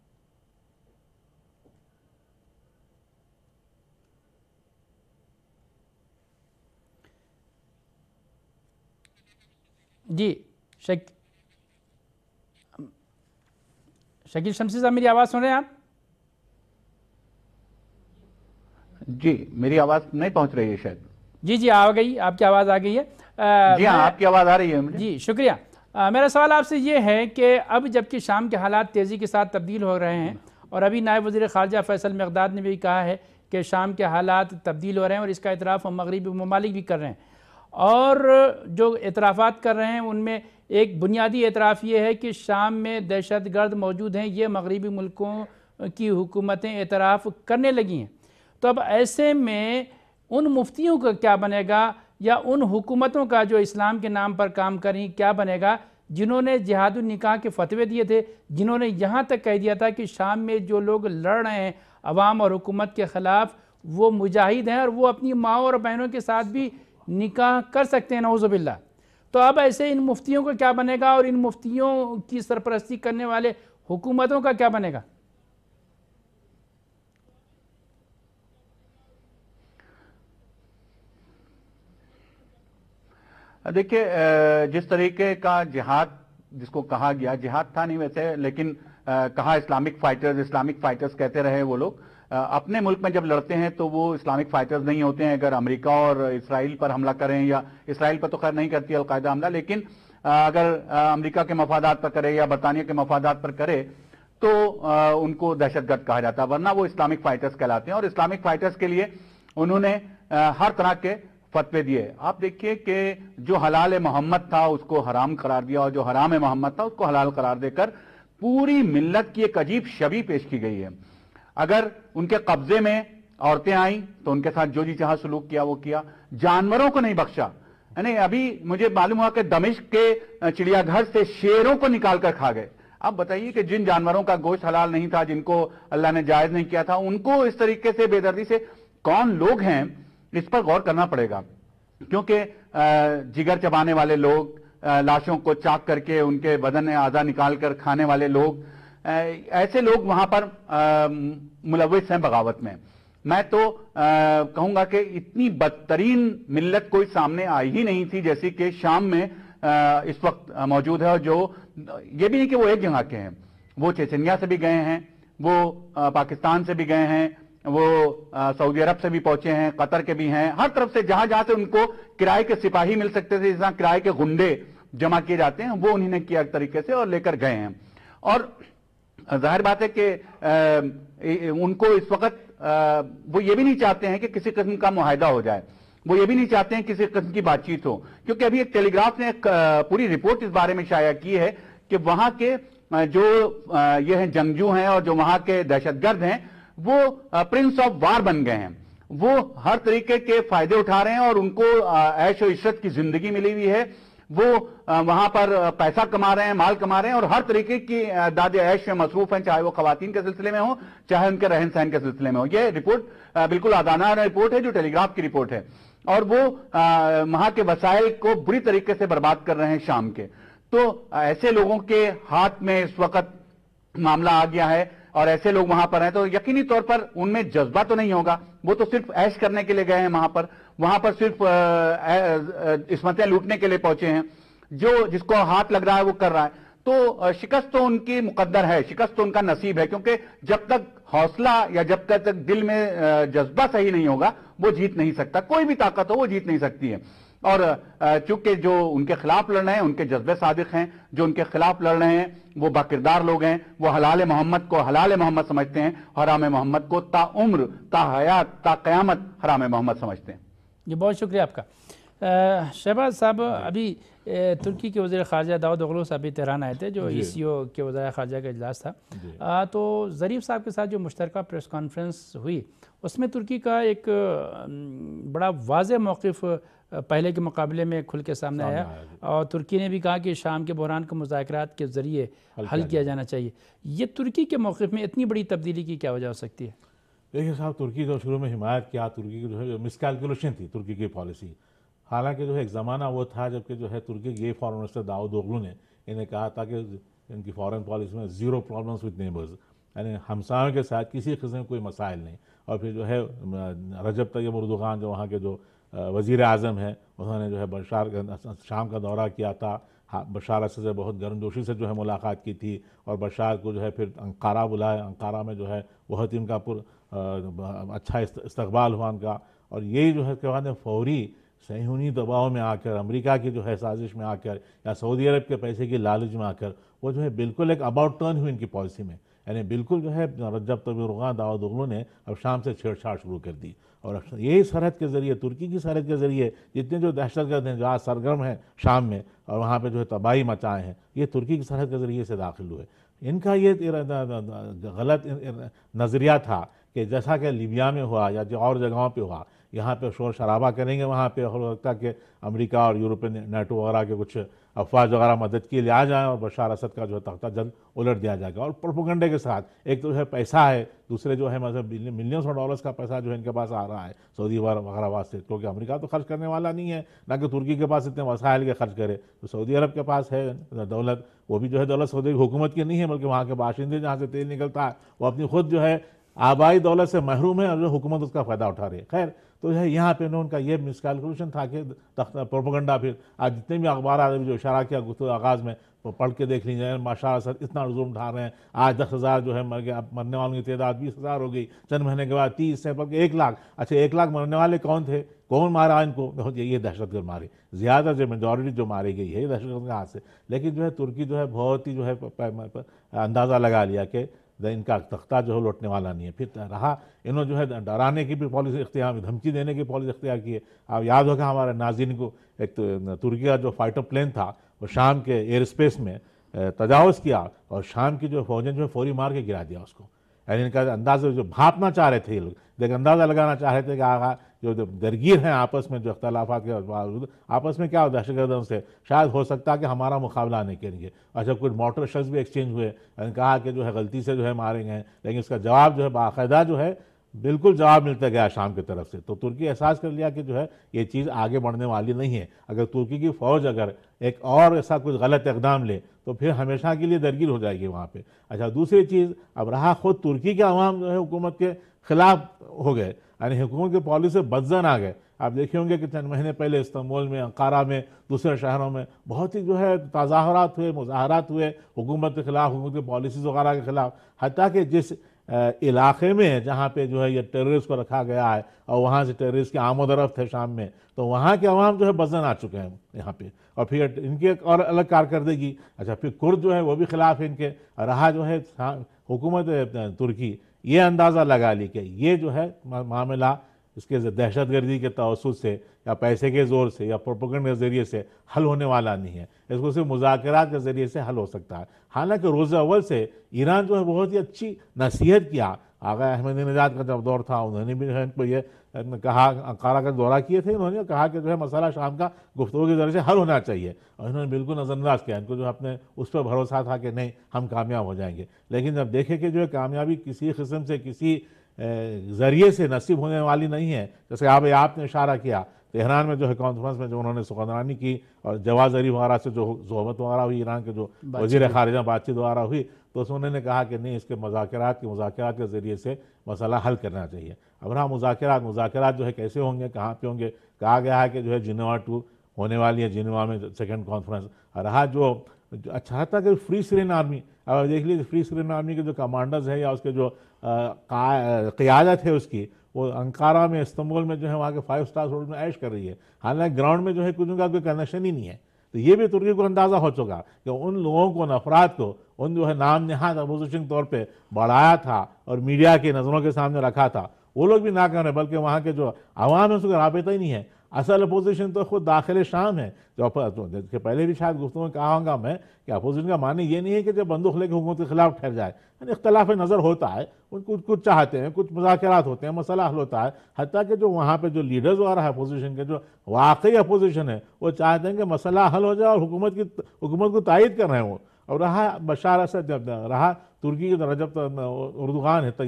جی شکیل شمسی صاحب میری آواز سن رہے ہیں آپ؟ جی میری آواز نہیں پہنچ رہی ہے شاید۔ جی آ گئی، آپ کی آواز آ گئی ہے۔ جی ہاں آپ کی آواز آ رہی ہے مجھے۔ جی شکریہ۔ میرا سوال آپ سے یہ ہے کہ اب جبکہ شام کے حالات تیزی کے ساتھ تبدیل ہو رہے ہیں، اور ابھی نائب وزیر خارجہ فیصل مقداد نے بھی کہا ہے کہ شام کے حالات تبدیل ہو رہے ہیں اور اس کا اعتراف مغربی ممالک بھی کر رہے ہیں، اور جو اعترافات کر رہے ہیں ان میں ایک بنیادی اعتراف یہ ہے کہ شام میں دہشت گرد موجود ہیں، یہ مغربی ملکوں کی حکومتیں اعتراف کرنے لگی ہیں۔ تو اب ایسے میں ان مفتیوں کا کیا بنے گا، یا ان حکومتوں کا جو اسلام کے نام پر کام کریں کیا بنے گا، جنہوں نے جہاد النکاح کے فتوے دیے تھے، جنہوں نے یہاں تک کہہ دیا تھا کہ شام میں جو لوگ لڑ رہے ہیں عوام اور حکومت کے خلاف وہ مجاہد ہیں اور وہ اپنی ماں اور بہنوں کے ساتھ بھی نکاح کر سکتے ہیں، نعوذ باللہ۔ تو اب ایسے ان مفتیوں کا کیا بنے گا، اور ان مفتیوں کی سرپرستی کرنے والے حکومتوں کا کیا بنے گا؟ دیکھیے جس طریقے کا جہاد جس کو کہا گیا، جہاد تھا نہیں ویسے، لیکن کہا اسلامک فائٹرز کہتے رہے وہ لوگ، اپنے ملک میں جب لڑتے ہیں تو وہ اسلامک فائٹرز نہیں ہوتے ہیں. اگر امریکہ اور اسرائیل پر حملہ کریں, یا اسرائیل پر تو خیر نہیں کرتی القاعدہ حملہ, لیکن اگر امریکہ کے مفادات پر کرے یا برطانیہ کے مفادات پر کرے تو ان کو دہشت گرد کہا جاتا ہے, ورنہ وہ اسلامک فائٹرز کہلاتے ہیں. اور اسلامک فائٹرز کے لیے انہوں نے ہر طرح کے فتوے دیے. آپ دیکھیے کہ جو حلال محمد تھا اس کو حرام قرار دیا, اور جو حرام محمد تھا اس کو حلال قرار دے کر پوری ملت کی ایک عجیب شبیہ پیش کی گئی ہے. اگر ان کے قبضے میں عورتیں آئیں تو ان کے ساتھ جو جی چاہا سلوک کیا وہ کیا. جانوروں کو نہیں بخشا. یعنی ابھی مجھے معلوم ہوا کہ دمشق کے چڑیا گھر سے شیروں کو نکال کر کھا گئے. اب بتائیے کہ جن جانوروں کا گوشت حلال نہیں تھا, جن کو اللہ نے جائز نہیں کیا تھا, ان کو اس طریقے سے بے دردی سے, کون لوگ ہیں اس پر غور کرنا پڑے گا. کیونکہ جگر چبانے والے لوگ, لاشوں کو چاک کر کے ان کے بدن اعضا نکال کر کھانے والے لوگ, ایسے لوگ وہاں پر ملوث ہیں بغاوت میں. میں تو کہوں گا کہ اتنی بدترین ملت کوئی سامنے آئی ہی نہیں تھی جیسی کہ شام میں اس وقت موجود ہے. اور جو یہ بھی نہیں کہ وہ ایک جگہ کے ہیں, وہ چیچنیا سے بھی گئے ہیں, وہ پاکستان سے بھی گئے ہیں, وہ سعودی عرب سے بھی پہنچے ہیں, قطر کے بھی ہیں, ہر طرف سے جہاں جہاں سے ان کو کرائے کے سپاہی مل سکتے تھے, جہاں کرائے کے گنڈے جمع کیے جاتے ہیں, وہ انہوں نے کیا ایک طریقے سے اور لے کر گئے ہیں. اور ظاہر بات ہے کہ ان کو اس وقت وہ یہ بھی نہیں چاہتے ہیں کہ کسی قسم کا معاہدہ ہو جائے, وہ یہ بھی نہیں چاہتے ہیں کسی قسم کی بات چیت ہو. کیونکہ ابھی ایک ٹیلی گراف نے ایک پوری رپورٹ اس بارے میں شائع کی ہے کہ وہاں کے جو یہ ہیں جنگجو ہیں اور جو وہاں کے دہشت گرد ہیں, وہ پرنس آف وار بن گئے ہیں. وہ ہر طریقے کے فائدے اٹھا رہے ہیں اور ان کو عیش و عشرت کی زندگی ملی ہوئی ہے. وہ وہاں پر پیسہ کما رہے ہیں, مال کما رہے ہیں, اور ہر طریقے کی داد عیش میں مصروف ہیں, چاہے وہ خواتین کے سلسلے میں ہو, چاہے ان کے رہن سہن کے سلسلے میں ہو. یہ رپورٹ بالکل آدانہ رپورٹ ہے جو ٹیلی گراف کی رپورٹ ہے, اور وہ وہاں کے وسائل کو بری طریقے سے برباد کر رہے ہیں شام کے. تو ایسے لوگوں کے ہاتھ میں اس وقت معاملہ آ گیا ہے, اور ایسے لوگ وہاں پر ہیں تو یقینی طور پر ان میں جذبہ تو نہیں ہوگا. وہ تو صرف عیش کرنے کے لیے گئے ہیں وہاں پر صرف عصمتیں لوٹنے کے لیے پہنچے ہیں. جس کو ہاتھ لگ رہا ہے وہ کر رہا ہے. تو شکست تو ان کی مقدر ہے, شکست تو ان کا نصیب ہے, کیونکہ جب تک حوصلہ یا جب تک دل میں جذبہ صحیح نہیں ہوگا وہ جیت نہیں سکتا. کوئی بھی طاقت ہو وہ جیت نہیں سکتی ہے. اور چونکہ جو ان کے خلاف لڑ رہے ہیں ان کے جذبے صادق ہیں, جو ان کے خلاف لڑ رہے ہیں وہ باکردار لوگ ہیں, وہ حلال محمد کو حلال محمد سمجھتے ہیں, حرام محمد کو تا عمر تا حیات تا قیامت حرام محمد سمجھتے ہیں. جی بہت شکریہ آپ کا. شہباز صاحب, ابھی ترکی کے وزیر خارجہ داؤد اوغلو صاحب تہران آئے تھے, جو ECO کے وزراء خارجہ کا اجلاس تھا. تو ظریف صاحب کے ساتھ جو مشترکہ پریس کانفرنس ہوئی اس میں ترکی کا ایک بڑا واضح موقف پہلے کے مقابلے میں کھل کے سامنے آیا, اور ترکی نے بھی کہا کہ شام کے بحران کو مذاکرات کے ذریعے حل کیا جانا چاہیے. یہ ترکی کے موقف میں اتنی بڑی تبدیلی کی کیا وجہ ہو سکتی ہے؟ دیکھیں صاحب, ترکی جو شروع میں حمایت کیا, ترکی کی جو ہے مس کیلکولیشن تھی ترکی کی پالیسی. حالانکہ جو ہے ایک زمانہ وہ تھا جب کہ جو ہے ترکی کے فارن منسٹر داؤد اوغلو نے انہیں کہا تھا کہ ان کی فارن پالیسی میں زیرو پرابلمس وتھ نیبرز, یعنی ہمسایوں کے ساتھ کسی قسم کے کوئی مسائل نہیں. اور پھر جو ہے رجب طیب اردوغان جو وہاں کے جو وزیر اعظم ہیں, انہوں نے جو ہے شام کا دورہ کیا تھا, بشار اسد سے بہت گرم جوشی سے جو ہے ملاقات کی تھی, اور بشار کو جو ہے پھر انقارہ بلایا. انقارہ میں جو ہے بہت ان کا اچھا استقبال ہوا ان کا. اور یہی جو ہے کہ بعد میں فوری صہیونی دباؤ میں آ کر, امریکہ کی جو ہے سازش میں آ کر, یا سعودی عرب کے پیسے کی لالچ میں آ کر, وہ جو ہے بالکل ایک اباؤٹ ٹرن ہوئی ان کی پالیسی میں. یعنی بالکل جو ہے رجب طیب اردوغان داؤد اوغلو نے اب شام سے چھیڑ چھاڑ شروع کر دی. اور یہی سرحد کے ذریعے, ترکی کی سرحد کے ذریعے جتنے جو دہشت گرد ہیں جو آج سرگرم ہیں شام میں اور وہاں پہ جو ہے تباہی مچائے ہیں, یہ ترکی کی سرحد کے ذریعے سے داخل ہوئے. ان کا یہ غلط نظریہ تھا کہ جیسا کہ لیبیا میں ہوا یا جو اور جگہوں پہ ہوا, یہاں پہ شور شرابہ کریں گے, وہاں پہ ہو سکتا کہ امریکہ اور یورپین نیٹو وغیرہ کے کچھ افواج وغیرہ مدد کے لیے آ جائیں اور بشار اسد کا جو ہے تختہ جلد الٹ دیا جائے گا. اور پروپیگنڈے کے ساتھ, ایک تو جو ہے پیسہ ہے, دوسرے جو ہے مطلب ملینس آف ڈالرز کا پیسہ جو ہے ان کے پاس آ رہا ہے سعودی وغیرہ واسطے, کیونکہ امریکہ تو خرچ کرنے والا نہیں ہے, نہ کہ ترکی کے پاس اتنے وسائل کے خرچ کرے. تو سعودی عرب کے پاس ہے دولت, وہ بھی جو ہے دولت سعودی حکومت کی نہیں ہے بلکہ وہاں کے باشندے جہاں سے تیل نکلتا ہے وہ اپنی خود جو ہے آبائی دولت سے محروم ہے, اور جو حکومت اس کا فائدہ اٹھا رہی ہے. خیر, تو یہاں پہ ان کا یہ مس کیلکولیشن تھا کہ پروپیگنڈا. پھر آج جتنے بھی اخبارات جو اشارہ کیا گفتگو آغاز میں, پڑھ کے دیکھ لیجیے ماشاءاللہ سے اتنا رزوم اٹھا رہے ہیں. آج 10,000 جو ہے مر گئے, اب مرنے والوں کی تعداد 20,000 ہو گئی, چند مہینے کے بعد 30 سے بلکہ 1 لاکھ. اچھا 1 لاکھ مرنے والے کون تھے, کون مارا ان کو؟ یہ دہشت گرد مارے, زیادہ جو میجورٹی جو ماری گئی ہے یہ دہشت گرد کے ہاتھ سے. لیکن جو ہے ترکی جو ہے بہت ہی جو ہے اندازہ لگا لیا کہ ان کا تختہ جو ہے لوٹنے والا نہیں ہے. پھر رہا انہوں جو ہے ڈرانے کی بھی پالیسی اختیار, دھمکی دینے کی پالیسی اختیار کی ہے. آپ یاد ہوگا ہمارے ناظرین کو, ایک تو ترکی کا جو فائٹر پلین تھا وہ شام کے ایئر اسپیس میں تجاوز کیا اور شام کی جو فوجیں جو ہے فوری مار کے گرا دیا اس کو. یعنی ان کا اندازہ جو بھاپنا چاہ رہے تھے یہ لوگ, لیکن اندازہ لگانا چاہ رہے تھے کہ آگا جو درگیر ہیں آپس میں, جو اختلافات کے باوجود آپس میں کیا ہو دہشت گردوں سے شاید ہو سکتا ہے کہ ہمارا مقابلہ نہیں کریں گے. اچھا کچھ مارٹر شیلز بھی ایکسچینج ہوئے, کہا کہ جو ہے غلطی سے جو ہے مارے گئے, لیکن اس کا جواب جو ہے باقاعدہ جو ہے بالکل جواب ملتا گیا شام کی طرف سے. تو ترکی احساس کر لیا کہ جو ہے یہ چیز آگے بڑھنے والی نہیں ہے. اگر ترکی کی فوج اگر ایک اور ایسا کچھ غلط اقدام لے تو پھر ہمیشہ کے لیے درگیر ہو جائے گی وہاں پہ. اچھا دوسری چیز, اب رہا خود ترکی کے عوام جو ہے حکومت کے خلاف ہو گئے, یعنی حکومت کی پالیسی سے بدزن آ گئے. آپ دیکھیں ہوں گے کہ چند مہینے پہلے استنبول میں, انقارہ میں, دوسرے شہروں میں بہت ہی جو ہے تظاہرات ہوئے, مظاہرات ہوئے حکومت کے خلاف, حکومت کی پالیسیز وغیرہ کے خلاف. حتیٰ کہ جس علاقے میں جہاں پہ جو ہے یہ ٹیررسٹ کو رکھا گیا ہے اور وہاں سے ٹیررسٹ کی آمد و رفت ہے شام میں, تو وہاں کے عوام جو ہے بدزن آ چکے ہیں یہاں پہ. اور پھر ان کی ایک اور الگ کارکردگی. اچھا پھر کرد جو ہے وہ بھی خلاف ان کے رہا. جو ہے حکومت ترکی یہ اندازہ لگا لی کہ یہ جو ہے معاملہ اس کے دہشت گردی کے توسط سے یا پیسے کے زور سے یا پروپیگنڈ کے ذریعے سے حل ہونے والا نہیں ہے, اس کو صرف مذاکرات کے ذریعے سے حل ہو سکتا ہے. حالانکہ روز اول سے ایران جو ہے بہت ہی اچھی نصیحت کیا. آغا احمدی نژاد کا جب دور تھا انہوں نے بھی جو ہے ان کو یہ کہا, انقارہ کا دورہ کیے تھے, انہوں نے کہا کہ جو ہے مسئلہ شام کا گفتگو کے ذریعے سے حل ہونا چاہیے, اور انہوں نے بالکل نظر انداز کیا. ان کو جو اپنے اس پہ بھروسہ تھا کہ نہیں ہم کامیاب ہو جائیں گے. لیکن جب دیکھے کہ جو ہے کامیابی کسی قسم سے کسی ذریعے سے نصیب ہونے والی نہیں ہے, جیسے آپ نے اشارہ کیا تہران میں جو ہے کانفرنس میں جو انہوں نے سخنرانی کی اور جواز ظریف وغیرہ سے جو صحبت وغیرہ ہوئی, ایران کے جو وزیر خارجہ بات چیت وغیرہ ہوئی, تو انہوں نے کہا کہ نہیں اس کے مذاکرات کے ذریعے سے مسئلہ حل کرنا چاہیے. اب رہا مذاکرات جو ہے کیسے ہوں گے, کہاں پہ ہوں گے. کہا گیا ہے کہ جو ہے جنیوا 2 ہونے والی ہے, جنیوا میں سیکنڈ کانفرنس. رہا جو اچھا تھا کہ فری سیرین آرمی, اب دیکھ لیجیے فری سیرین آرمی کے جو کمانڈرز ہیں یا اس کے جو قیادت ہے اس کی, وہ انقارہ میں, استنبول میں جو ہے وہاں کے 5 اسٹار ہوٹل میں عیش کر رہی ہے. حالانکہ گراؤنڈ میں جو ہے کچھ کا کوئی کنیکشن ہی نہیں ہے. تو یہ بھی ترکی کو اندازہ ہو چکا کہ ان لوگوں کو, افراد کو, ان جو ہے نام نہاد اپوزیشن طور پہ بڑھایا تھا اور میڈیا کی نظروں کے سامنے رکھا تھا, وہ لوگ بھی ناکام ہیں. بلکہ وہاں کے جو عوام ہے اس کا رابطہ ہی نہیں ہے. اصل اپوزیشن تو خود داخل شام ہے. جو کہ پہلے بھی شاید گفتگو میں کہا ہوں گا میں کہ اپوزیشن کا معنی یہ نہیں ہے کہ جب بندوق لے کے حکومت کے خلاف ٹھہر جائے. یعنی اختلاف نظر ہوتا ہے, کچھ چاہتے ہیں, کچھ مذاکرات ہوتے ہیں, مسئلہ حل ہوتا ہے. حتیٰ کہ جو وہاں پہ جو لیڈرز وغیرہ ہے اپوزیشن کے, جو واقعی اپوزیشن ہے, وہ چاہتے ہیں کہ مسئلہ حل ہو جائے اور حکومت کو تائید کر رہے ہیں وہ. اور رہا بشار اسد, رہا ترکی کے رجب اردوغان ہے,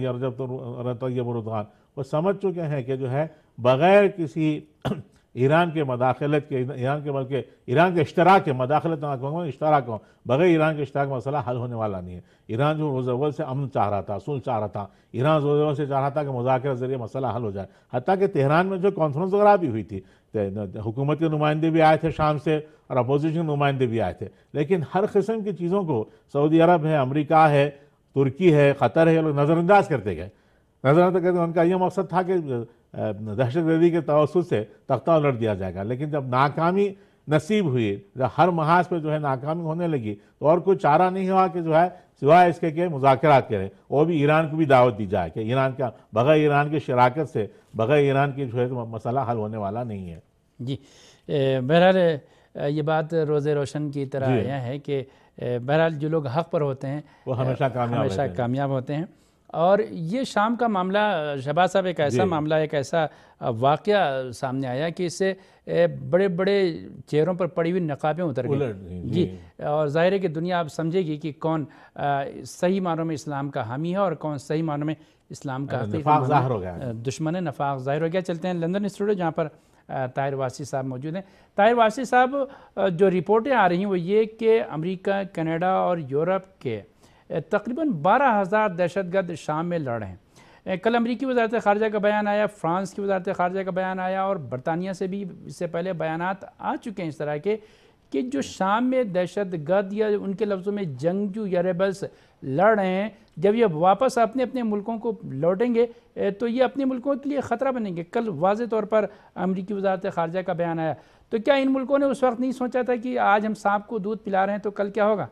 طیب اردوغان, وہ سمجھ چکے ہیں کہ جو ہے بغیر کسی ایران کے مداخلت کے, ایران کے اشتراک کے, مداخلت اشتراک ہو, بغیر ایران کے اشتراک مسئلہ حل ہونے والا نہیں ہے. ایران جو روز اول سے امن چاہ رہا تھا, صلح چاہ رہا تھا, ایران روز اول سے چاہ رہا تھا کہ مذاکرات ذریعے مسئلہ حل ہو جائے. حتیٰ کہ تہران میں جو کانفرنس وغیرہ بھی ہوئی تھی, حکومت کے نمائندے بھی آئے تھے شام سے اور اپوزیشن نمائندے بھی آئے تھے. لیکن ہر قسم کی چیزوں کو سعودی عرب ہے, امریکہ ہے, ترکی ہے, قطر ہے, یہ لوگ نظر انداز کرتے گئے. ان کا یہ مقصد تھا کہ دہشت گردی کے توسط سے تختہ الٹ دیا جائے گا. لیکن جب ناکامی نصیب ہوئی, جب ہر محاذ پہ جو ہے ناکامی ہونے لگی, تو اور کوئی چارہ نہیں ہوا کہ جو ہے سوائے اس کے کہ مذاکرات کریں. وہ بھی ایران کو بھی دعوت دی جائے کہ ایران کا, بغیر ایران کی شراکت سے, بغیر ایران کی جو ہے مسئلہ حل ہونے والا نہیں ہے. جی بہرحال یہ بات روز روشن کی طرح آیا ہے کہ بہرحال جو لوگ حق پر ہوتے ہیں وہ ہمیشہ کامیاب ہوتے ہیں. اور یہ شام کا معاملہ شہباز صاحب ایک ایسا معاملہ, ایک ایسا واقعہ سامنے آیا کہ اس سے بڑے بڑے چہروں پر پڑی ہوئی نقابیں اتر گئی. جی, اور ظاہر ہے کہ دنیا اب سمجھے گی کہ کون صحیح معنوں میں اسلام کا حامی ہے اور کون صحیح معنوں میں اسلام کا دشمن ہے, نفاق ظاہر ہو گیا. چلتے ہیں لندن اسٹوڈیو جہاں پر طاہر واسطی صاحب موجود ہیں. طاہر واسطی صاحب, جو رپورٹیں آ رہی ہیں وہ یہ کہ امریکہ, کینیڈا اور یورپ کے تقریباً 12,000 دہشت گرد شام میں لڑ رہے ہیں. کل امریکی وزارت خارجہ کا بیان آیا, فرانس کی وزارت خارجہ کا بیان آیا, اور برطانیہ سے بھی اس سے پہلے بیانات آ چکے ہیں اس طرح کے کہ جو شام میں دہشت گرد یا ان کے لفظوں میں جنگجو یا ریبلز لڑ رہے ہیں، جب یہ واپس اپنے اپنے ملکوں کو لوٹیں گے تو یہ اپنے ملکوں کے لیے خطرہ بنیں گے؟ کل واضح طور پر امریکی وزارت خارجہ کا بیان آیا، تو کیا ان ملکوں نے اس وقت نہیں سوچا تھا کہ آج ہم سانپ کو دودھ پلا رہے ہیں تو کل کیا ہوگا؟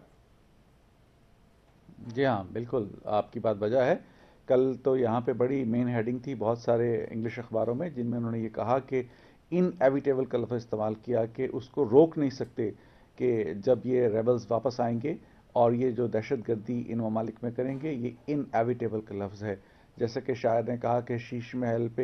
جی ہاں، بالکل آپ کی بات بجا ہے۔ کل تو یہاں پہ بڑی مین ہیڈنگ تھی بہت سارے انگلش اخباروں میں، جن میں انہوں نے یہ کہا کہ ان ایویٹیبل کا لفظ استعمال کیا کہ اس کو روک نہیں سکتے کہ جب یہ ریبلز واپس آئیں گے اور یہ جو دہشت گردی ان ممالک میں کریں گے، یہ ان ایویٹیبل کا لفظ ہے۔ جیسا کہ شاعر نے کہا کہ شیش محل پہ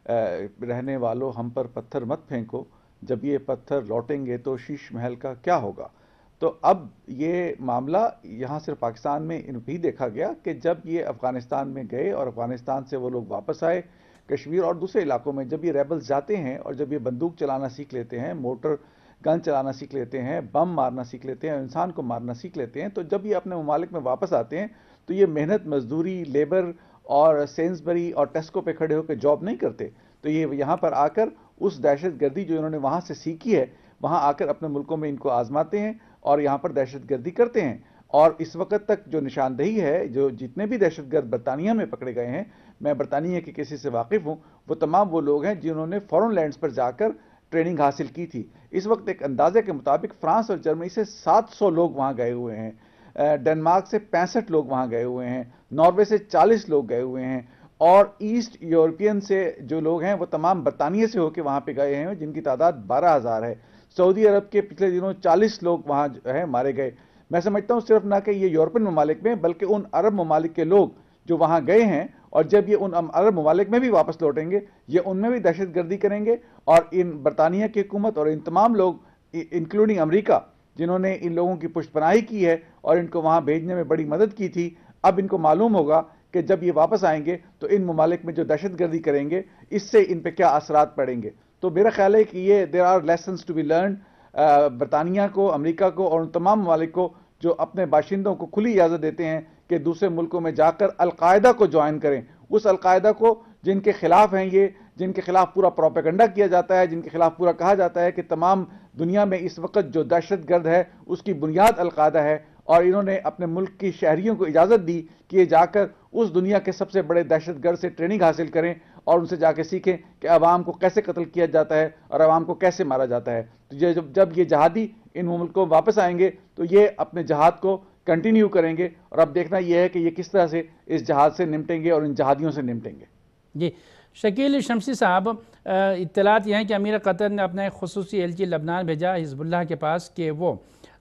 رہنے والوں ہم پر پتھر مت پھینکو، جب یہ پتھر لوٹیں گے تو شیش محل کا کیا ہوگا؟ تو اب یہ معاملہ یہاں صرف پاکستان میں بھی دیکھا گیا کہ جب یہ افغانستان میں گئے اور افغانستان سے وہ لوگ واپس آئے، کشمیر اور دوسرے علاقوں میں جب یہ ریبلز جاتے ہیں اور جب یہ بندوق چلانا سیکھ لیتے ہیں، موٹر گن چلانا سیکھ لیتے ہیں، بم مارنا سیکھ لیتے ہیں، انسان کو مارنا سیکھ لیتے ہیں، تو جب یہ اپنے ممالک میں واپس آتے ہیں تو یہ محنت مزدوری، لیبر اور سینسبری اور ٹیسکو پہ کھڑے ہو کے جاب نہیں کرتے، تو یہ یہاں پر آ کر اس دہشت گردی جو انہوں نے وہاں سے سیکھی ہے وہاں آ کر اپنے ملکوں میں ان کو آزماتے ہیں اور یہاں پر دہشت گردی کرتے ہیں۔ اور اس وقت تک جو نشاندہی ہے، جو جتنے بھی دہشت گرد برطانیہ میں پکڑے گئے ہیں، میں برطانیہ کے کسی سے واقف ہوں، وہ تمام وہ لوگ ہیں جنہوں نے فورن لینڈز پر جا کر ٹریننگ حاصل کی تھی۔ اس وقت ایک اندازے کے مطابق فرانس اور جرمنی سے 700 لوگ وہاں گئے ہوئے ہیں، ڈنمارک سے 65 لوگ وہاں گئے ہوئے ہیں، ناروے سے 40 لوگ گئے ہوئے ہیں، اور ایسٹ یورپین سے جو لوگ ہیں وہ تمام برطانیہ سے ہو کے وہاں پہ گئے ہیں، جن کی تعداد 12,000 ہے۔ سعودی عرب کے پچھلے دنوں 40 لوگ وہاں جو ہے مارے گئے۔ میں سمجھتا ہوں صرف نہ کہ یہ یورپین ممالک میں بلکہ ان عرب ممالک کے لوگ جو وہاں گئے ہیں، اور جب یہ ان عرب ممالک میں بھی واپس لوٹیں گے، یہ ان میں بھی دہشت گردی کریں گے، اور ان برطانیہ کی حکومت اور ان تمام لوگ انکلوڈنگ امریکہ جنہوں نے ان لوگوں کی پشت پناہی کی ہے اور ان کو وہاں بھیجنے میں بڑی مدد کی تھی، اب ان کو معلوم ہوگا کہ جب یہ واپس آئیں گے تو ان ممالک میں جو دہشت گردی کریں گے اس سے ان پہ کیا اثرات پڑیں گے۔ تو میرا خیال ہے کہ یہ there are lessons to be learned برطانیہ کو، امریکہ کو اور ان تمام ممالک کو جو اپنے باشندوں کو کھلی اجازت دیتے ہیں کہ دوسرے ملکوں میں جا کر القاعدہ کو جوائن کریں، اس القاعدہ کو جن کے خلاف ہیں یہ، جن کے خلاف پورا پروپیگنڈا کیا جاتا ہے، جن کے خلاف پورا کہا جاتا ہے کہ تمام دنیا میں اس وقت جو دہشت گرد ہے اس کی بنیاد القاعدہ ہے، اور انہوں نے اپنے ملک کی شہریوں کو اجازت دی کہ یہ جا کر اس دنیا کے سب سے بڑے دہشت گرد سے ٹریننگ حاصل کریں اور ان سے جا کے سیکھیں کہ عوام کو کیسے قتل کیا جاتا ہے اور عوام کو کیسے مارا جاتا ہے۔ تو جب یہ جہادی ان ملکوں واپس آئیں گے تو یہ اپنے جہاد کو کنٹینیو کریں گے، اور اب دیکھنا یہ ہے کہ یہ کس طرح سے اس جہاد سے نمٹیں گے اور ان جہادیوں سے نمٹیں گے۔ جی شکیل شمسی صاحب، اطلاعات یہ ہیں کہ امیر قطر نے اپنا ایک خصوصی ایلچی لبنان بھیجا حزب اللہ کے پاس کہ وہ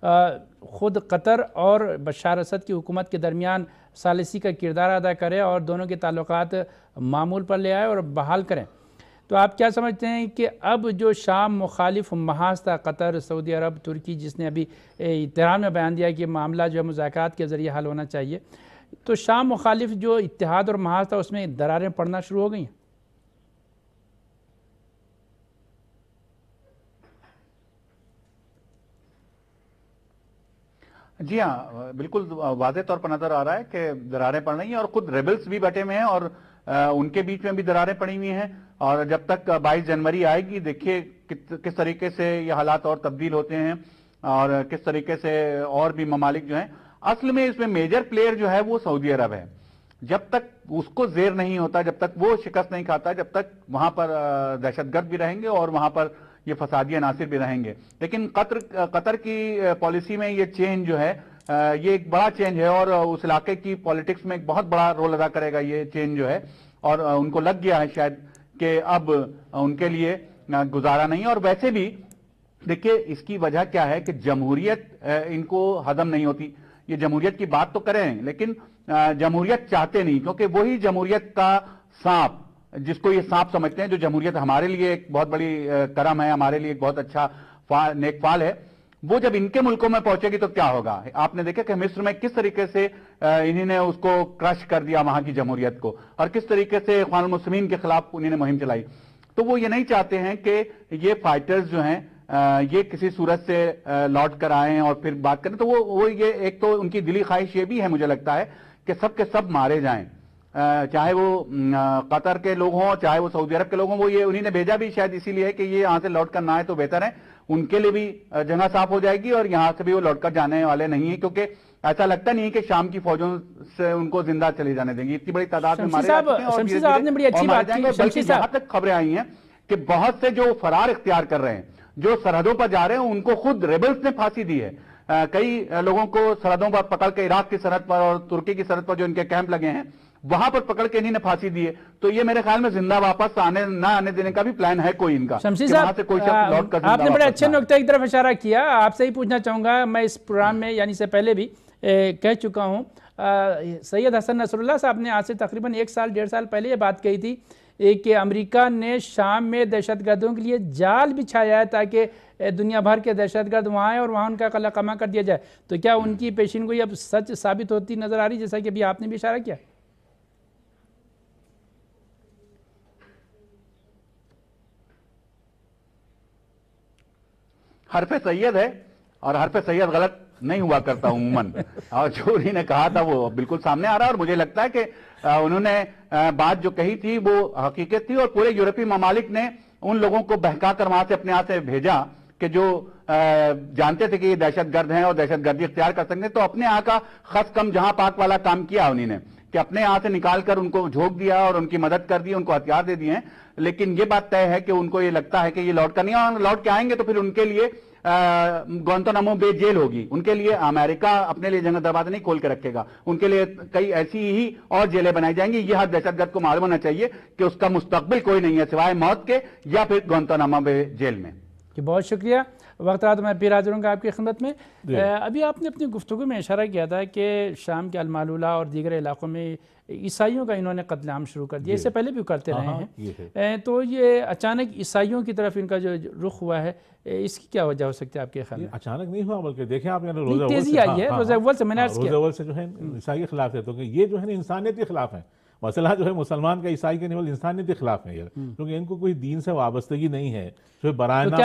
خود قطر اور بشار اسد کی حکومت کے درمیان ثالثی کا کردار ادا کرے اور دونوں کے تعلقات معمول پر لے آئے اور بحال کریں۔ تو آپ کیا سمجھتے ہیں کہ اب جو شام مخالف محاذ تھا، قطر، سعودی عرب، ترکی، جس نے ابھی تہران میں بیان دیا کہ معاملہ جو ہے مذاکرات کے ذریعے حل ہونا چاہیے، تو شام مخالف جو اتحاد اور محاذ تھا اس میں دراریں پڑنا شروع ہو گئی ہیں؟ جی ہاں، بالکل واضح طور پر نظر آ رہا ہے کہ دراریں پڑ رہی ہیں، اور خود ریبلز بھی بیٹھے ہوئے ہیں اور ان کے بیچ میں بھی دراریں پڑی ہوئی ہیں، اور جب تک 22 جنوری آئے گی دیکھیے کس طریقے سے یہ حالات اور تبدیل ہوتے ہیں اور کس طریقے سے اور بھی ممالک جو ہیں۔ اصل میں اس میں میجر پلیئر جو ہے وہ سعودی عرب ہے۔ جب تک اس کو زیر نہیں ہوتا، جب تک وہ شکست نہیں کھاتا، جب تک وہاں پر دہشت گرد بھی رہیں گے اور وہاں پر یہ فسادی عناصر بھی رہیں گے۔ لیکن قطر کی پالیسی میں یہ چینج جو ہے یہ ایک بڑا چینج ہے، اور اس علاقے کی پالیٹکس میں ایک بہت بڑا رول ادا کرے گا یہ چینج جو ہے، اور ان کو لگ گیا ہے شاید کہ اب ان کے لیے گزارا نہیں ہے۔ اور ویسے بھی دیکھیے اس کی وجہ کیا ہے کہ جمہوریت ان کو ہضم نہیں ہوتی۔ یہ جمہوریت کی بات تو کریں لیکن جمہوریت چاہتے نہیں، کیونکہ وہی جمہوریت کا سانپ، جس کو یہ سانپ سمجھتے ہیں، جو جمہوریت ہمارے لیے ایک بہت بڑی کرم ہے، ہمارے لیے ایک بہت اچھا نیک فال ہے، وہ جب ان کے ملکوں میں پہنچے گی تو کیا ہوگا؟ آپ نے دیکھا کہ مصر میں کس طریقے سے انہوں نے اس کو کرش کر دیا وہاں کی جمہوریت کو، اور کس طریقے سے اخوان المسلمین کے خلاف انہوں نے مہم چلائی۔ تو وہ یہ نہیں چاہتے ہیں کہ یہ فائٹرز جو ہیں یہ کسی صورت سے لوٹ کر آئیں اور پھر بات کریں۔ تو وہ یہ ایک تو ان کی دلی خواہش یہ بھی ہے، مجھے لگتا ہے، کہ سب کے سب مارے جائیں، چاہے وہ قطر کے لوگ ہوں چاہے وہ سعودی عرب کے لوگ ہوں۔ وہ یہ انہوں نے بھیجا بھی شاید اسی لیے کہ یہ یہاں سے لوٹ کر نہ آئے تو بہتر ہے، ان کے لیے بھی جگہ صاف ہو جائے گی اور یہاں سے بھی وہ لوٹ کر جانے والے نہیں ہیں، کیونکہ ایسا لگتا نہیں ہے کہ شام کی فوجوں سے ان کو زندہ چلے جانے دیں گے. اتنی بڑی تعداد میں مارے جا چکے ہیں اور شمشید صاحب آپ نے بڑی اچھی بات کی. بلکہ یہاں تک خبریں آئی ہیں کہ بہت سے جو فرار اختیار کر رہے ہیں، جو سرحدوں پر جا رہے ہیں، ان کو خود ریبلز نے پھانسی دی ہے. کئی لوگوں کو سرحدوں پر پکڑ کے عراق کی سرحد پر اور ترکی کی سرحد پر جو ان کے کیمپ لگے ہیں وہاں پر پکڑ کے انہیں نے پھانسی دی ہے. تو یہ میرے خیال میں زندہ واپس نہ آنے دینے کا بھی پلان ہے کوئی ان کا. شمشید صاحب آپ نے بڑے اچھے نقطے کی طرف اشارہ کیا. آپ سے ہی پوچھنا چاہوں گا، میں اس پروگرام میں یعنی سے پہلے بھی کہہ چکا ہوں، سید حسن نصر اللہ صاحب نے آج سے تقریباً 1 سال 1.5 سال پہلے یہ بات کہی تھی کہ امریکہ نے شام میں دہشت گردوں کے لیے جال بچھایا ہے تاکہ دنیا بھر کے دہشت گرد وہاں آئیں اور وہاں ان کا قلع قمع کر دیا جائے. تو کیا ان کی پیشین گوئی اب سچ ثابت ہوتی نظر آ رہی، جیسا کہ ابھی آپ نے بھی اشارہ کیا؟ حرف سید ہے اور حرف سید غلط نہیں ہوا کرتا عموماً، اور جو انہوں نے کہا تھا وہ بالکل سامنے آ رہا ہے. اور مجھے لگتا ہے کہ انہوں نے بات جو کہی تھی وہ حقیقت تھی، اور پورے یورپی ممالک نے ان لوگوں کو بہکا کر وہاں سے اپنے ہاتھ سے بھیجا کہ جو جانتے تھے کہ یہ دہشت گرد ہیں اور دہشت گردی اختیار کر سکتے ہیں. تو اپنے یہاں کا خس کم جہاں پاک والا کام کیا انہوں نے کہ اپنے یہاں سے نکال کر ان کو جھونک دیا اور ان کی مدد کر دی، ان کو ہتھیار دے دیے ہیں. لیکن یہ بات طے ہے کہ ان کو یہ لگتا ہے کہ یہ لوٹ کر نہیں، اور لوٹ کے آئیں گے تو پھر ان کے لیے گوانتانامو بے جیل ہوگی. ان کے لیے امریکہ اپنے لیے جنگ دروازے نہیں کھول کے رکھے گا، ان کے لیے کئی ایسی ہی اور جیلیں بنائی جائیں گی. یہ ہر دہشت گرد کو معلوم ہونا چاہیے کہ اس کا مستقبل کوئی نہیں ہے سوائے موت کے یا پھر گوانتانامو بے جیل میں. بہت شکریہ. وقت رہا تو میں پھر حاضر ہوں گا آپ کی خدمت میں. ابھی آپ نے اپنی گفتگو میں اشارہ کیا تھا کہ شام کے المعلولہ اور دیگر علاقوں میں عیسائیوں کا انہوں نے قتل عام شروع کر دیا. اس سے پہلے بھی کرتے رہے ہیں. تو یہ اچانک عیسائیوں کی طرف ان کا جو رخ ہوا ہے، اس کی کیا وجہ ہو سکتی ہے آپ کے خیال میں؟ اچانک نہیں ہوا، بلکہ دیکھیں آپ نے تیزی آئی ہے روزہ اول سے. میں نے روزہ اول سے جو ہے عیسائی کے خلاف ہے، تو یہ جو ہے انسانیت کے خلاف ہے. مسئلہ جو ہے مسلمان کا عیسائی کے نہیں، انسانیت کے خلاف ہے، کیونکہ ان کو کوئی دین سے وابستگی نہیں ہے. جو برائے نام کیا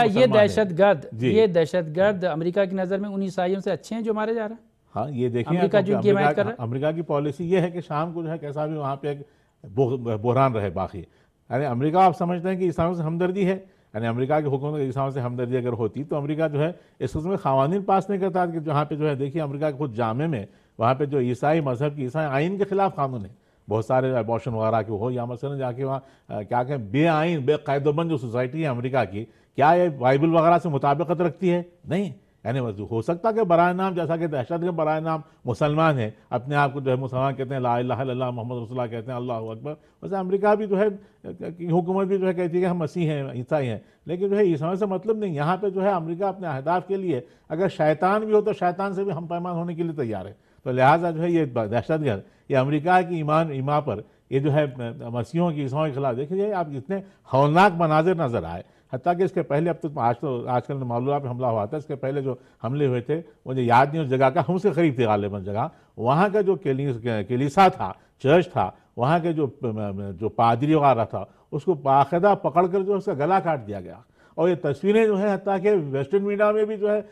یہ دہشت گرد امریکہ کی نظر میں ان عیسائیوں سے اچھے ہیں جو مارے جا رہے ہیں؟ ہاں یہ دیکھیں امریکہ کی پالیسی یہ ہے کہ شام کو جو ہے کیسا بھی وہاں پہ ایک بحران رہے باقی. یعنی امریکہ آپ سمجھتے ہیں کہ عیسائیوں سے ہمدردی ہے، یعنی امریکہ کی حکومت عیسائیوں سے ہمدردی اگر ہوتی تو امریکہ جو ہے اس قسم کے قوانین پاس نہیں کرتا کہ جہاں پہ جو ہے دیکھیے امریکہ کے خود جامع میں وہاں پہ جو عیسائی مذہب کی عیسائی آئین کے خلاف قانون ہے بہت سارے ابارشن وغیرہ کے ہو، یا مثلا جا کے وہاں کیا کہیں بے آئین بے قید و بند جو سوسائٹی ہے امریکہ کی، کیا یہ بائبل وغیرہ سے مطابقت رکھتی ہے؟ نہیں. یعنی ہو سکتا کہ برائے نام جیسا کہ دہشت کے برائے نام مسلمان ہیں، اپنے آپ کو جو ہے مسلمان کہتے ہیں، لا الہ الا اللہ محمد رسول اللہ کہتے ہیں، اللہ اکبر. ویسے امریکہ بھی جو ہے حکومت بھی جو ہے کہتی ہے کہ ہم مسیح ہیں، عیسائی ہیں، لیکن جو ہے عیسائیوں سے مطلب نہیں. یہاں پہ جو ہے امریکہ اپنے اہداف کے لیے اگر شیطان بھی ہو تو شیطان سے بھی ہم پیمان ہونے کے لیے تیار ہے. تو لہٰذا جو ہے یہ دہشت گرد یہ امریکہ کی ایمان پر یہ جو ہے مسیحوں کی عیسائیوں کے خلاف دیکھیے آپ اتنے ہولناک مناظر نظر آئے. حتیٰ کہ اس کے پہلے اب تک آج کل معلومات پہ حملہ ہوا تھا، اس کے پہلے جو حملے ہوئے تھے مجھے یاد نہیں اس جگہ کا، ہم سے قریب تھی غالباً جگہ. وہاں کا جو کلیسا تھا، چرچ تھا، وہاں کے جو پادری وغیرہ تھا اس کو باقاعدہ پکڑ کر جو اس کا گلا کاٹ دیا گیا. اور یہ تصویریں جو ہیں حتیٰ کہ ویسٹرن میڈیا میں بھی جو ہے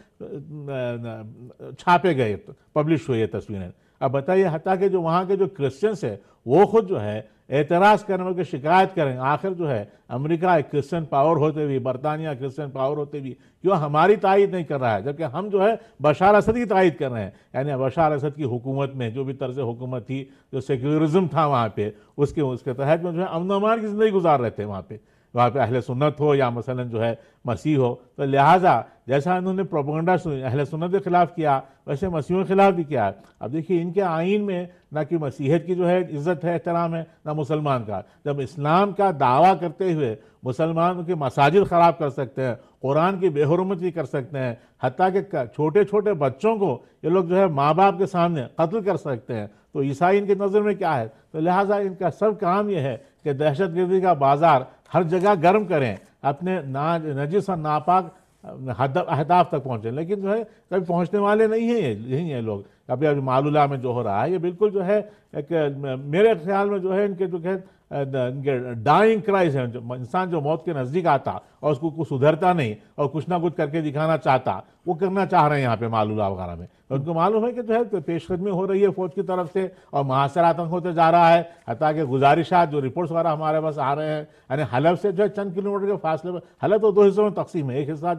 چھاپے گئے، پبلش ہوئی یہ تصویریں. اب بتائیے حتیٰ کہ جو وہاں کے جو کرسچنس ہیں وہ خود جو ہے اعتراض کرنے کے شکایت کریں آخر جو ہے امریکہ ایک کرسچن پاور ہوتے ہوئے، برطانیہ کرسچن پاور ہوتے ہوئے کیوں ہماری تائید نہیں کر رہا ہے، جبکہ ہم جو ہے بشار اسد کی تائید کر رہے ہیں. یعنی بشار اسد کی حکومت میں جو بھی طرز حکومت تھی، جو سیکولرزم تھا وہاں پہ، اس کے تحت میں جو ہے امن و امان کی زندگی گزار رہے تھے وہاں پہ اہل سنت ہو یا مثلا جو ہے مسیح ہو. تو لہٰذا جیسا انہوں نے پروپیگنڈا اہل سنت کے خلاف کیا ویسے مسیحوں کے خلاف بھی کیا. اب دیکھیے ان کے آئین میں نہ کہ مسیحیت کی جو ہے عزت ہے، احترام ہے، نہ مسلمان کا. جب اسلام کا دعویٰ کرتے ہوئے مسلمانوں کے مساجد خراب کر سکتے ہیں، قرآن کی بے حرمتی کر سکتے ہیں، حتیٰ کہ چھوٹے چھوٹے بچوں کو یہ لوگ جو ہے ماں باپ کے سامنے قتل کر سکتے ہیں، تو عیسائی ان کی نظر میں کیا ہے؟ تو لہٰذا ان کا سب کام یہ ہے کہ دہشت گردی کا بازار ہر جگہ گرم کریں، اپنے نجس اور ناپاک اہداف تک پہنچیں. لیکن جو ہے کبھی پہنچنے والے نہیں ہیں یہ لوگ. ابھی معلولہ میں جو ہو رہا ہے یہ بالکل جو ہے ایک میرے خیال میں جو ہے ان کے جو ہے ڈائنگ کرائز ہے. انسان جو موت کے نزدیک آتا اور اس کو کچھ سدھرتا نہیں اور کچھ نہ کچھ کر کے دکھانا چاہتا، وہ کرنا چاہ رہے ہیں یہاں پہ معلولہ وغیرہ میں. ان کو معلوم ہے کہ جو ہے پیش قدمی ہو رہی ہے فوج کی طرف سے اور محاصرہ ہوتے جا رہا ہے. حتیٰ کہ گزارشات جو رپورٹس وغیرہ ہمارے پاس آ رہے ہیں، یعنی حلب سے جو ہے چند کلومیٹر کے فاصلے پر، حلب تو 2 حصوں میں تقسیم ہے. ایک حصہ جو ہے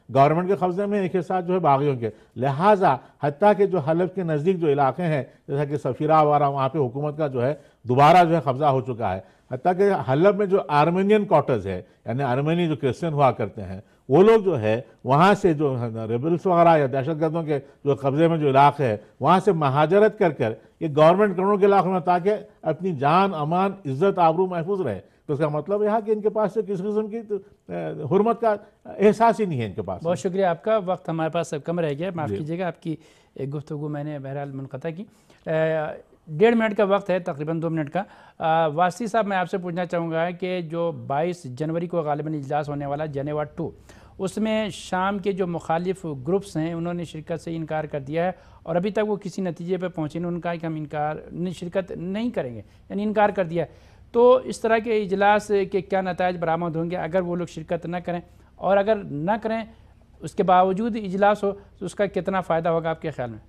گورنمنٹ کے قبضے میں، ایک حصہ جو ہے باغیوں کے. لہٰذا حتیٰ کہ جو حلب کے نزدیک جو علاقے ہیں جیسا کہ سفیرہ وغیرہ، وہاں پہ حکومت کا جو ہے دوبارہ جو ہے قبضہ ہو چکا ہے. حتیٰ کہ حلب میں جو آرمینین کوارٹرز ہے، یعنی آرمینی جو کرسچن ہوا کرتے ہیں، وہ لوگ جو ہے وہاں سے جو ریبلس وغیرہ یا دہشت گردوں کے جو قبضے میں جو علاقے ہے وہاں سے مہاجرت کر یہ گورنمنٹ کنٹرول کے علاقوں میں، تاکہ اپنی جان، امان، عزت، آبرو محفوظ رہے. تو اس کا مطلب یہ ہے کہ ان کے پاس سے کسی قسم کی حرمت کا احساس ہی نہیں ہے ان کے پاس. بہت شکریہ آپ کا. وقت ہمارے پاس اب کم رہ گیا، معاف کیجیے گا. آپ کی گفتگو میں نے بہرحال منقطع کی. 1.5 منٹ کا وقت ہے، تقریباً 2 منٹ کا. واسطی صاحب، میں آپ سے پوچھنا چاہوں گا کہ جو 22 جنوری کو غالباً اجلاس ہونے والا جنیوا 2، اس میں شام کے جو مخالف گروپس ہیں انہوں نے شرکت سے انکار کر دیا ہے، اور ابھی تک وہ کسی نتیجے پہ پہنچے نہیں. ان کا کہ ہم شرکت نہیں کریں گے، یعنی انکار کر دیا ہے. تو اس طرح کے اجلاس کے کیا نتائج برآمد ہوں گے اگر وہ لوگ شرکت نہ کریں؟ اور اگر نہ کریں اس کے باوجود اجلاس ہو تو اس کا کتنا فائدہ ہوگا آپ کے خیال میں؟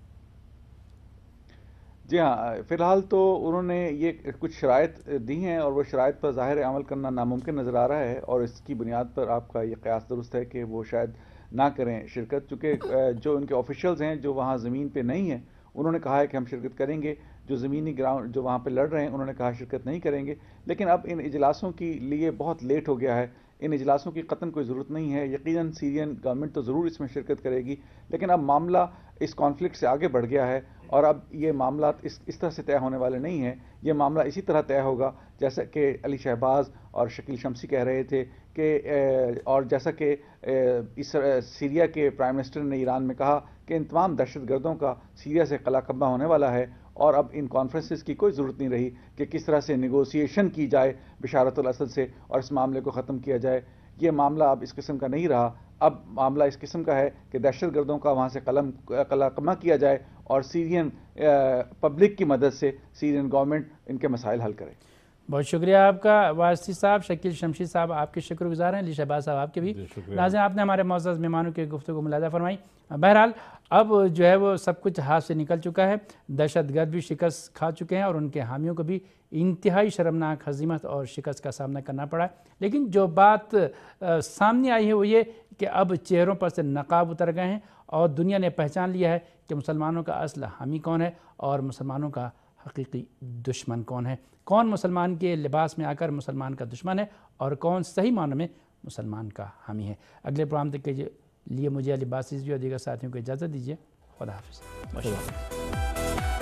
جی ہاں، فی الحال تو انہوں نے یہ کچھ شرائط دی ہیں، اور وہ شرائط پر ظاہر عمل کرنا ناممکن نظر آ رہا ہے، اور اس کی بنیاد پر آپ کا یہ قیاس درست ہے کہ وہ شاید نہ کریں شرکت، چونکہ جو ان کے آفیشلز ہیں جو وہاں زمین پہ نہیں ہیں انہوں نے کہا ہے کہ ہم شرکت کریں گے. جو زمینی گراؤنڈ جو وہاں پہ لڑ رہے ہیں انہوں نے کہا شرکت نہیں کریں گے. لیکن اب ان اجلاسوں کے لیے بہت لیٹ ہو گیا ہے. ان اجلاسوں کی قطعاً کوئی ضرورت نہیں ہے. یقیناً سیرین گورنمنٹ تو ضرور اس میں شرکت کرے گی، لیکن اب معاملہ اس کانفلکٹ سے آگے بڑھ گیا ہے، اور اب یہ معاملات اس طرح سے طے ہونے والے نہیں ہیں. یہ معاملہ اسی طرح طے ہوگا جیسا کہ علی شہباز اور شکیل شمسی کہہ رہے تھے کہ اور جیسا کہ سیریا کے پرائم منسٹر نے ایران میں کہا کہ ان تمام دہشت گردوں کا سیریا سے قلع قبہ ہونے والا ہے، اور اب ان کانفرنسز کی کوئی ضرورت نہیں رہی کہ کس طرح سے نیگوسیشن کی جائے بشارت الاسد سے اور اس معاملے کو ختم کیا جائے. یہ معاملہ اب اس قسم کا نہیں رہا. اب معاملہ اس قسم کا ہے کہ دہشت گردوں کا وہاں سے قلع قبہ کیا جائے، اور سیرین پبلک کی مدد سے سیرین گورنمنٹ ان کے مسائل حل کرے. بہت شکریہ آپ کا واسطی صاحب. شکیل شمشی صاحب آپ کے شکر گزار ہیں. علی شہباز صاحب آپ کے بھی. ناظرین، آپ نے ہمارے معزز مہمانوں کی گفتگو ملاحظہ فرمائی. بہرحال اب جو ہے وہ سب کچھ ہاتھ سے نکل چکا ہے. دہشت گرد بھی شکست کھا چکے ہیں، اور ان کے حامیوں کو بھی انتہائی شرمناک ہزیمت اور شکست کا سامنا کرنا پڑا. لیکن جو بات سامنے آئی ہے وہ یہ کہ اب چہروں پر سے نقاب اتر گئے ہیں، اور دنیا نے پہچان لیا ہے کہ مسلمانوں کا اصل حامی کون ہے اور مسلمانوں کا حقیقی دشمن کون ہے. کون مسلمان کے لباس میں آ کر مسلمان کا دشمن ہے، اور کون صحیح معنی میں مسلمان کا حامی ہے. اگلے پروگرام تک کے لیے مجھے علی باسیزی اور دیگر ساتھیوں کو اجازت دیجیے. خدا حافظ.